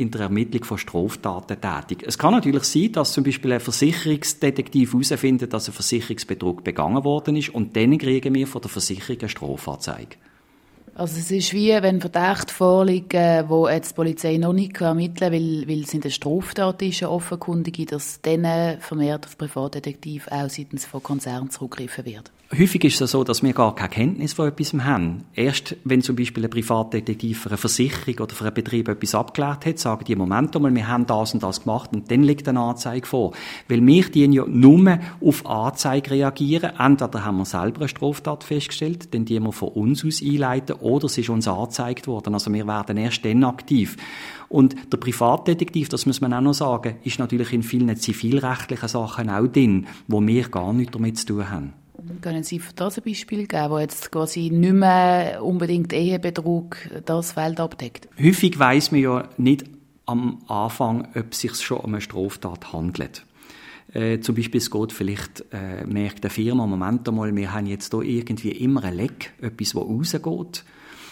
in der Ermittlung von Straftaten tätig. Es kann natürlich sein, dass zum Beispiel ein Versicherungsdetektiv herausfindet, dass ein Versicherungsbetrug begangen worden ist und dann kriegen wir von der Versicherung eine Strafanzeige. Also es ist wie, wenn Verdächte vorliegen, wo jetzt die Polizei noch nicht ermitteln kann, weil, weil es in der Straftat ist, eine Offenkundige, dass dann vermehrt auf Privatdetektiv auch seitens von Konzernen zurückgegriffen wird. Häufig ist es so, dass wir gar keine Kenntnis von etwas haben. Erst wenn zum Beispiel ein Privatdetektiv für eine Versicherung oder für einen Betrieb etwas abgeklärt hat, sagen die, Moment einmal, wir haben das und das gemacht und dann liegt eine Anzeige vor. Weil wir die ja nur auf Anzeige reagieren. Entweder haben wir selber eine Straftat festgestellt, dann die wir von uns aus einleiten, oder es ist uns angezeigt worden. Also wir werden erst dann aktiv. Und der Privatdetektiv, das muss man auch noch sagen, ist natürlich in vielen zivilrechtlichen Sachen auch drin, wo wir gar nichts damit zu tun haben. Können Sie für das ein Beispiel geben, wo jetzt quasi nicht mehr unbedingt Ehebetrug das Feld abdeckt? Häufig weiss man ja nicht am Anfang, ob es sich schon um eine Straftat handelt. Äh, zum Beispiel, es geht vielleicht, äh, merkt eine Firma, Moment einmal, wir haben jetzt hier irgendwie immer ein Leck, etwas, das rausgeht.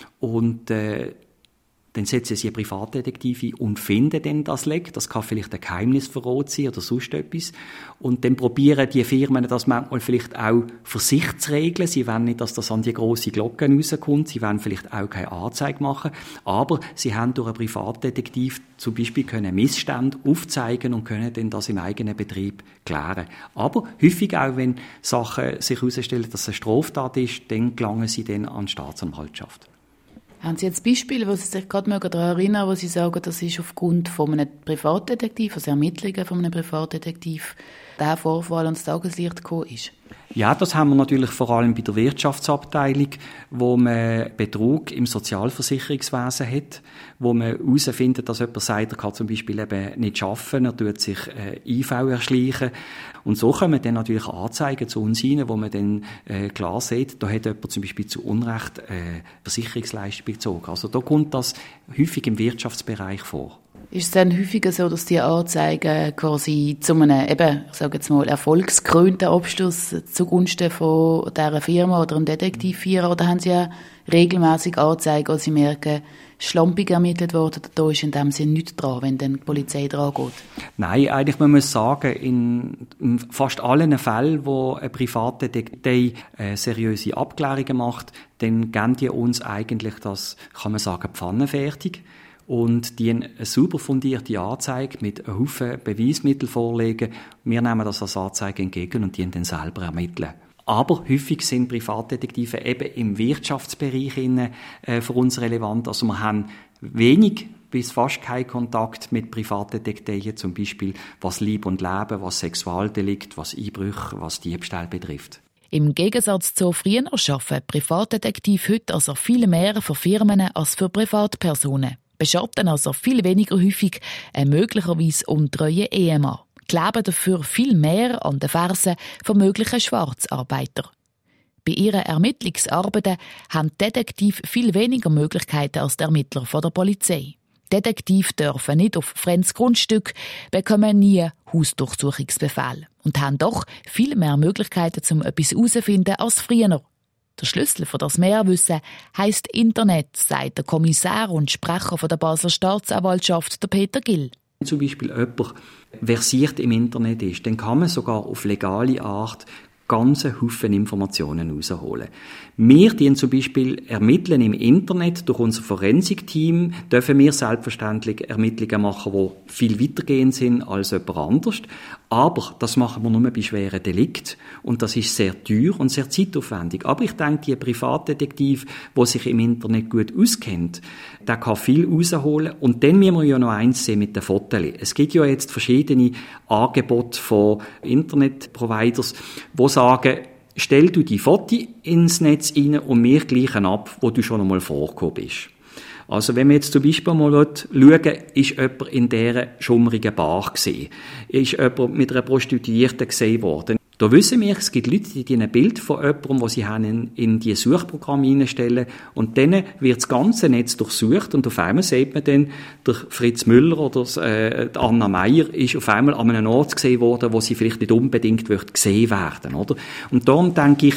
Und äh, dann setzen sie einen Privatdetektiv ein und finden dann das Leck. Das kann vielleicht ein Geheimnisverrat sein oder sonst etwas. Und dann probieren die Firmen das manchmal vielleicht auch für sich zu regeln. Sie wollen nicht, dass das an die grosse Glocke rauskommt. Sie wollen vielleicht auch keine Anzeige machen. Aber sie haben durch einen Privatdetektiv zum Beispiel können Missstände aufzeigen und können dann das im eigenen Betrieb klären. Aber häufig auch, wenn Sachen sich herausstellen, dass es eine Straftat ist, dann gelangen sie dann an die Staatsanwaltschaft. Haben Sie jetzt Beispiele, wo Sie sich gerade daran erinnern, wo Sie sagen, das ist aufgrund von einem Privatdetektiv, also Ermittlungen von einem Privatdetektiv, der Vorfall ans Tageslicht gekommen ist? Ja, das haben wir natürlich vor allem bei der Wirtschaftsabteilung, wo man Betrug im Sozialversicherungswesen hat, wo man herausfindet, dass jemand sagt, er kann zum Beispiel eben nicht arbeiten, er tut sich äh, I V erschleichen. Und so kommen dann natürlich Anzeigen zu uns rein, wo man dann äh, klar sieht, da hat jemand zum Beispiel zu Unrecht äh, Versicherungsleistung bezogen. Also da kommt das häufig im Wirtschaftsbereich vor. Ist es dann häufiger so, dass die Anzeigen quasi zu einem, eben, ich sage jetzt mal, erfolgskrönten Abschluss zugunsten von dieser Firma oder einem Detektiv führen? Oder haben Sie ja regelmäßig Anzeigen, wo Sie merken, schlampig ermittelt worden, da ist in dem Sinne nichts dran, wenn dann die Polizei dran geht? Nein, eigentlich man muss sagen, in, in fast allen Fällen, wo eine private Detektiv äh, seriöse Abklärungen macht, dann geben die uns eigentlich das, kann man sagen, pfannenfertig. Und die eine super fundierte Anzeige mit einem Haufen Beweismitteln vorlegen. Wir nehmen das als Anzeige entgegen und die dann selber ermitteln. Aber häufig sind Privatdetektive eben im Wirtschaftsbereich in, äh, für uns relevant. Also wir haben wenig bis fast keinen Kontakt mit Privatdetektiven, zum Beispiel was Leib und Leben, was Sexualdelikt, was Einbrüche, was Diebstahl betrifft. Im Gegensatz zu früher arbeiten Privatdetektive heute also viel mehr für Firmen als für Privatpersonen. Beschatten also viel weniger häufig einen möglicherweise untreuen Ehemann. Kleben dafür viel mehr an den Fersen von möglichen Schwarzarbeitern. Bei ihren Ermittlungsarbeiten haben Detektive viel weniger Möglichkeiten als die Ermittler von der Polizei. Detektive dürfen nicht auf fremdes Grundstück, bekommen nie Hausdurchsuchungsbefehl und haben doch viel mehr Möglichkeiten, um etwas herauszufinden als früher. Der Schlüssel für das Mehrwissen heisst Internet, sagt der Kommissar und Sprecher von der Basler Staatsanwaltschaft, der Peter Gill. Wenn zum Beispiel jemand versiert im Internet ist, dann kann man sogar auf legale Art ganze Haufen Informationen rausholen. Wir, die zum Beispiel ermitteln im Internet durch unser Forensikteam, dürfen wir selbstverständlich Ermittlungen machen, die viel weitergehend sind als jemand anders. Aber das machen wir nur bei schweren Delikten und das ist sehr teuer und sehr zeitaufwendig. Aber ich denke, die Privatdetektiv, der sich im Internet gut auskennt, der kann viel rausholen. Und dann müssen wir ja noch eins sehen mit den Fotos. Es gibt ja jetzt verschiedene Angebote von Internetproviders, die sagen, stell du die Fotos ins Netz rein und wir gleichen ab, wo du schon einmal vorgekommen bist. Also wenn wir jetzt zum Beispiel mal schauen, ist jemand in dieser schummrigen Bar gesehen? Ist jemand mit einer Prostituierten gesehen worden? Da wissen wir, es gibt Leute, die ein Bild von jemandem, das sie haben, in, in die Suchprogramme hineinstellen und dann wird das ganze Netz durchsucht und auf einmal sieht man dann, der Fritz Müller oder äh, Anna Meier ist auf einmal an einem Ort gesehen worden, wo sie vielleicht nicht unbedingt wird gesehen werden, oder? Und darum denke ich,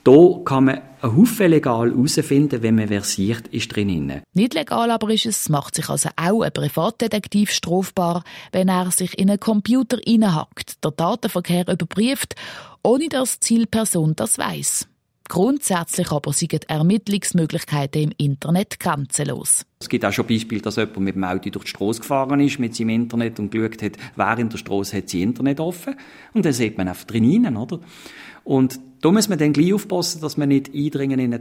Da kann man einen Haufen legal herausfinden, wenn man versiert ist drinnen. Nicht legal aber ist es, macht sich also auch ein Privatdetektiv strafbar, wenn er sich in einen Computer hineinhackt, den Datenverkehr überprüft, ohne dass die Zielperson das weiss. Grundsätzlich aber sind die Ermittlungsmöglichkeiten im Internet grenzenlos. Es gibt auch schon Beispiele, dass jemand mit dem Auto durch die Strasse gefahren ist, mit seinem Internet und geschaut hat, wer in der Strasse hat sein Internet offen. Und dann sieht man einfach drinnen, oder? Und da muss man dann gleich aufpassen, dass man nicht eindringen in eine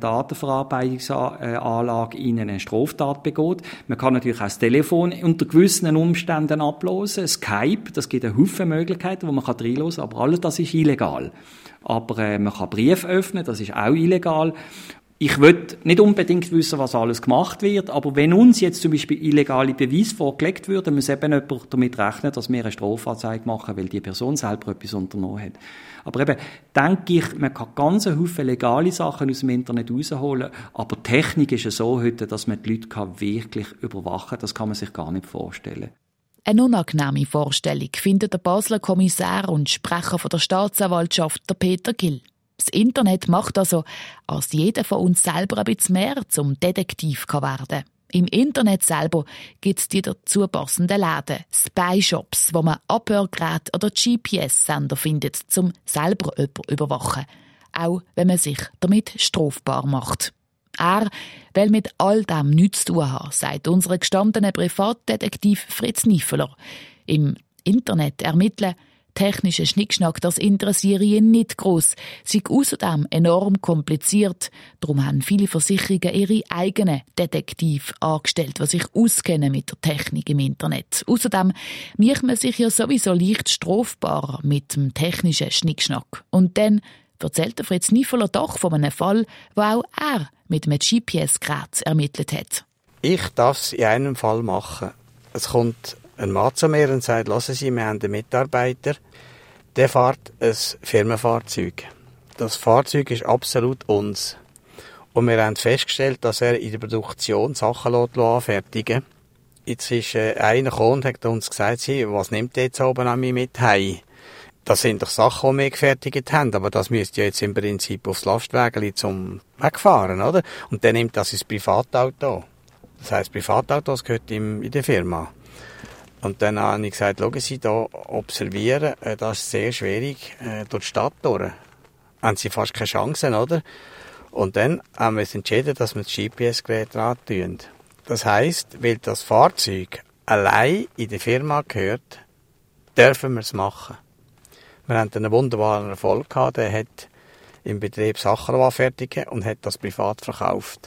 Datenverarbeitungsanlage in eine Straftat begeht. Man kann natürlich auch das Telefon unter gewissen Umständen ablosen. Skype, das gibt eine Haufen Möglichkeiten, wo man reinhören kann, aber alles das ist illegal. Aber äh, man kann Briefe öffnen, das ist auch illegal. Ich will nicht unbedingt wissen, was alles gemacht wird, aber wenn uns jetzt zum Beispiel illegale Beweise vorgelegt würden, muss eben jemand damit rechnen, dass wir eine Strafanzeige machen, weil die Person selber etwas unternommen hat. Aber eben, denke ich, man kann ganz viele legale Sachen aus dem Internet rausholen, aber die Technik ist ja so heute, dass man die Leute wirklich überwachen kann. Das kann man sich gar nicht vorstellen. Eine unangenehme Vorstellung findet der Basler Kommissar und Sprecher von der Staatsanwaltschaft, der Peter Gill. Das Internet macht also, als jeder von uns selber ein bisschen mehr zum Detektiv werden kann. Im Internet selber gibt es die dazu passenden Läden, Spy-Shops, wo man Abhörgeräte oder G P S-Sender findet, um selber jemanden zu überwachen. Auch wenn man sich damit strafbar macht. Er will mit all dem nichts zu tun haben, sagt unser gestandener Privatdetektiv Fritz Niefeler. Im Internet ermitteln, technische Schnickschnack, das interessiere ihn nicht gross, sei außerdem enorm kompliziert. Darum haben viele Versicherungen ihre eigenen Detektive angestellt, die sich auskennen mit der Technik im Internet. Außerdem macht man sich ja sowieso leicht strafbar mit dem technischen Schnickschnack. Und dann erzählt der Fritz Niefeler doch von einem Fall, wo auch er mit einem G P S-Gerät ermittelt hat. Ich darf es in einem Fall machen. Es kommt ein Mann zu mir und sagt, hören Sie, wir haben einen Mitarbeiter, der fährt ein Firmenfahrzeug. Das Fahrzeug ist absolut uns. Und wir haben festgestellt, dass er in der Produktion Sachen anfertigen lässt. Jetzt ist äh, einer gekommen und hat uns gesagt, Sie, was nimmt ihr jetzt oben an mich mit heim? Das sind doch Sachen, die wir gefertigt haben, aber das müsst ihr jetzt im Prinzip aufs Lastwägeli zum Wegfahren, oder? Und der nimmt das ins Privatauto. Das heisst, Privatauto, das gehört ihm in der Firma. Und dann habe ich gesagt, schauen Sie, da observieren, das ist sehr schwierig, äh, durch die Stadt durch. Haben Sie fast keine Chancen, oder? Und dann haben wir uns entschieden, dass wir das G P S-Gerät dran tun. Das heisst, weil das Fahrzeug allein in der Firma gehört, dürfen wir es machen. Wir hatten einen wunderbaren Erfolg gehabt. Der hat im Betrieb Sachen anfertigen und hat das privat verkauft.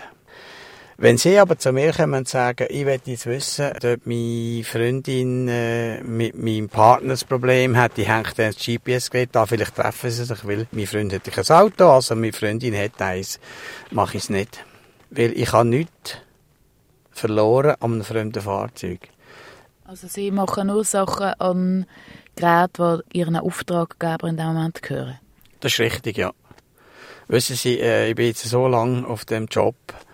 Wenn Sie aber zu mir kommen und sagen, ich will jetzt wissen, ob meine Freundin äh, mit meinem Partner ein Problem hat, die hängt dann das G P S-Gerät an, vielleicht treffen sie sich, weil mein Freund hat ein Auto, also meine Freundin hat eins, mache ich es nicht. Weil ich habe nichts verloren an einem fremden Fahrzeug. Also Sie machen nur Sachen an Geräten, die Ihren Auftraggeber in dem Moment gehören? Das ist richtig, ja. Wissen Sie, äh, ich bin jetzt so lange auf dem Job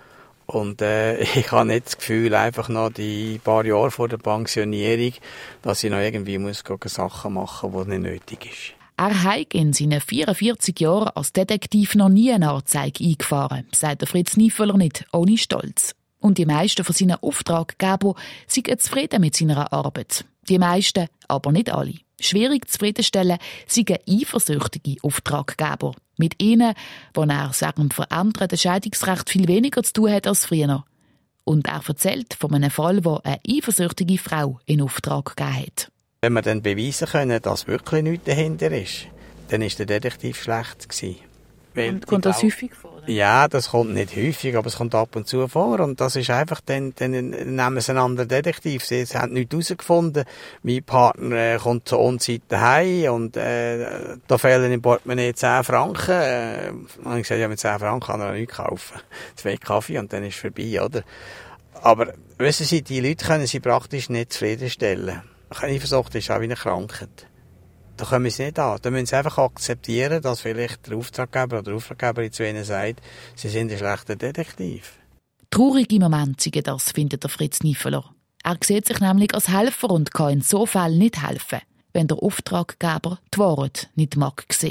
und äh, ich habe nicht das Gefühl, einfach noch die paar Jahre vor der Pensionierung, dass ich noch irgendwie muss Sachen machen muss, die nicht nötig ist. Er hat in seinen vierundvierzig Jahren als Detektiv noch nie eine Anzeige eingefahren, sagt der Fritz Niefeler nicht ohne Stolz. Und die meisten von seinen Auftraggebern sind zufrieden mit seiner Arbeit. Die meisten, aber nicht alle. Schwierig zufriedenstellen sind eifersüchtige Auftraggeber. Mit ihnen, wo er wegen dem veränderten Scheidungsrecht viel weniger zu tun hat als früher. Und er erzählt von einem Fall, wo eine eifersüchtige Frau in Auftrag gegeben hat. Wenn wir dann beweisen können, dass wirklich nichts dahinter ist, dann war der Detektiv schlecht gewesen. Und kommt das häufig vor? Oder? Ja, das kommt nicht häufig, aber es kommt ab und zu vor. Und das ist einfach, dann, dann nehmen sie einen anderen Detektiv. Sie haben nichts herausgefunden. Mein Partner äh, kommt zur Unzeit heim und äh, da fehlen im Portemonnaie zehn Franken. Äh, dann habe ich gesagt, ja, mit zehn Franken kann er nichts kaufen. Zwei Kaffee und dann ist es vorbei, oder? Aber, wissen Sie, die Leute können sie praktisch nicht zufriedenstellen. Eine Eifersucht ist auch wie eine Krankheit. Da kommen sie nicht an. Da müssen sie einfach akzeptieren, dass vielleicht der Auftraggeber oder der Auftraggeberin zu ihnen sagt, sie sind ein schlechter Detektiv. Traurige Momente sind das, findet der Fritz Niefeler. Er sieht sich nämlich als Helfer und kann in so Fällen nicht helfen, wenn der Auftraggeber die Wahrheit nicht mag sehen.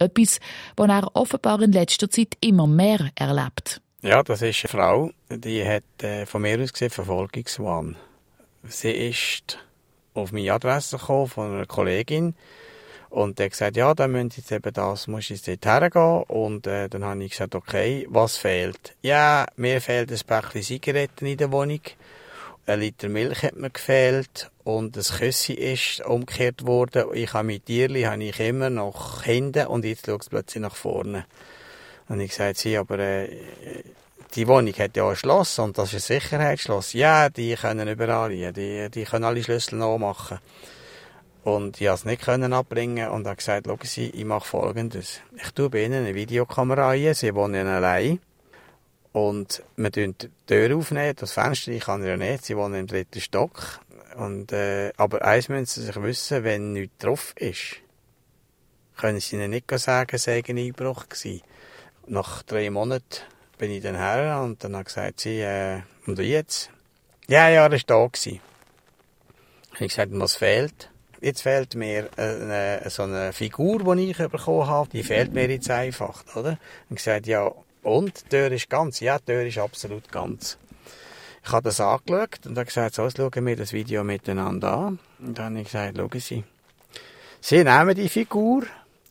Etwas, was er offenbar in letzter Zeit immer mehr erlebt. Ja, das ist eine Frau, die hat äh, von mir aus gesehen Verfolgungswahn. Sie ist auf meine Adresse gekommen von einer Kollegin und hat gesagt, ja, dann müssen jetzt eben das, musst du jetzt dort hergehen. Und äh, dann habe ich gesagt, okay, was fehlt? Ja, mir fehlt ein Päckchen Zigaretten in der Wohnung, ein Liter Milch hat mir gefehlt und das Küssi ist umgekehrt worden. Ich habe mein Tierli habe ich immer nach hinten und jetzt schaut es plötzlich nach vorne. Und ich gesagt, sie, aber äh, die Wohnung hat ja ein Schloss und das ist ein Sicherheitsschloss. Ja, die können überall rein, die, die können alle Schlüssel nachmachen. Und ich konnte es nicht abbringen und habe gesagt, schauen Sie, ich mache Folgendes. Ich tue bei Ihnen eine Videokamera ein, Sie wohnen allein. Und wir tun die Tür aufnehmen, das Fenster, ich kann ja nicht, Sie wohnen im dritten Stock. Und, äh, aber eins müssen Sie sich wissen, wenn nichts drauf ist, können Sie Ihnen nicht sagen, es sei ein Einbruch gewesen. Nach drei Monaten bin ich dann her und dann hat gesagt, sie, äh, und jetzt? Ja, ja, er war da gewesen. Ich habe gesagt, was fehlt? Jetzt fehlt mir eine, so eine Figur, die ich bekommen habe, die fehlt mir jetzt einfach, oder? Und ich gesagt, ja, und? Die Tür ist ganz? Ja, die Tür ist absolut ganz. Ich habe das angeschaut und habe gesagt, so, jetzt schauen wir das Video miteinander an. Und dann habe ich gesagt, schauen Sie, Sie nehmen die Figur,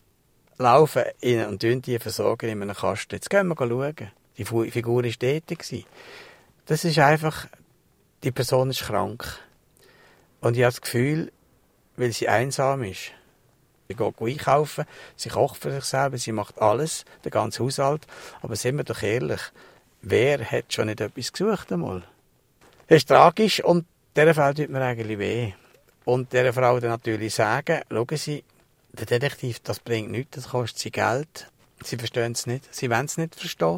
laufen in und die versorgen in einem Kasten. Jetzt gehen wir schauen. Die Figur war dort. Das ist einfach, die Person ist krank. Und ich habe das Gefühl, weil sie einsam ist. Sie geht einkaufen, sie kocht für sich selber, sie macht alles, den ganzen Haushalt. Aber sind wir doch ehrlich, wer hat schon nicht etwas gesucht einmal? Das ist tragisch und dieser Fall tut mir eigentlich weh. Und dieser Frau dann natürlich sagen, schauen Sie, der Detektiv, das bringt nichts, das kostet sie Geld. Sie verstehen es nicht, sie wollen es nicht verstehen.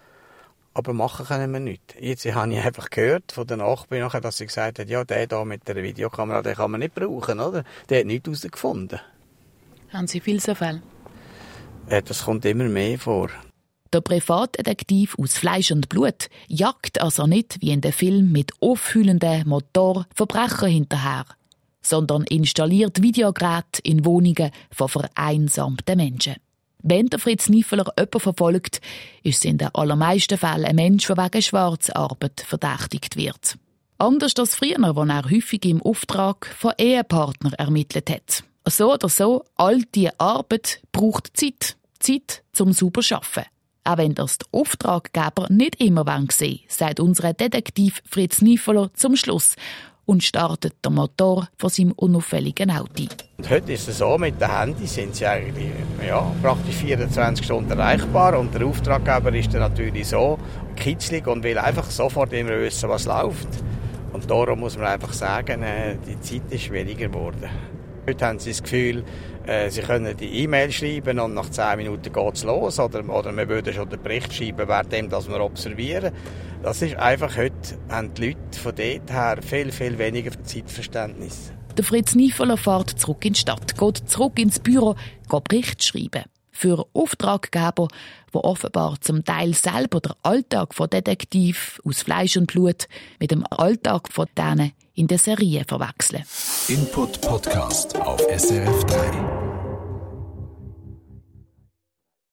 Aber machen können wir nichts. Jetzt habe ich einfach gehört von der Nachbarin, dass sie gesagt hat, ja, der da mit der Videokamera, den kann man nicht brauchen, oder? Der hat nichts herausgefunden. Haben Sie viele so Fälle? Ja, das kommt immer mehr vor. Der Privatdetektiv aus Fleisch und Blut jagt also nicht, wie in dem Film, mit aufhüllenden Motor Verbrecher hinterher, sondern installiert Videogeräte in Wohnungen von vereinsamten Menschen. Wenn der Fritz Niefeler jemanden verfolgt, ist es in den allermeisten Fällen ein Mensch, der wegen Schwarzarbeit verdächtigt wird. Anders als früher, als er häufig im Auftrag von Ehepartnern ermittelt hat. So oder so, all diese Arbeit braucht Zeit. Zeit zum sauber arbeiten. Auch wenn das die Auftraggeber nicht immer sehen wollen, sagt unser Detektiv Fritz Niefeler zum Schluss und startet den Motor von seinem unauffälligen Auto. Und heute ist es so, mit den Handys sind sie eigentlich ja, praktisch vierundzwanzig Stunden erreichbar und der Auftraggeber ist dann natürlich so kitzlig und will einfach sofort immer wissen, was läuft. Und darum muss man einfach sagen, die Zeit ist schwieriger geworden. Heute haben sie das Gefühl, sie können die E-Mail schreiben und nach zehn Minuten geht es los. Oder, oder wir würden schon den Bericht schreiben, während dem, dass wir observieren. Das ist einfach, heute haben die Leute von dort her viel, viel weniger Zeitverständnis. Der Fritz Niefeler fährt zurück in die Stadt, geht zurück ins Büro, geht Bericht schreiben. Für Auftraggeber, die offenbar zum Teil selber den Alltag von Detektiv aus Fleisch und Blut mit dem Alltag von denen in der Serie verwechseln. Input Podcast auf S R F drei.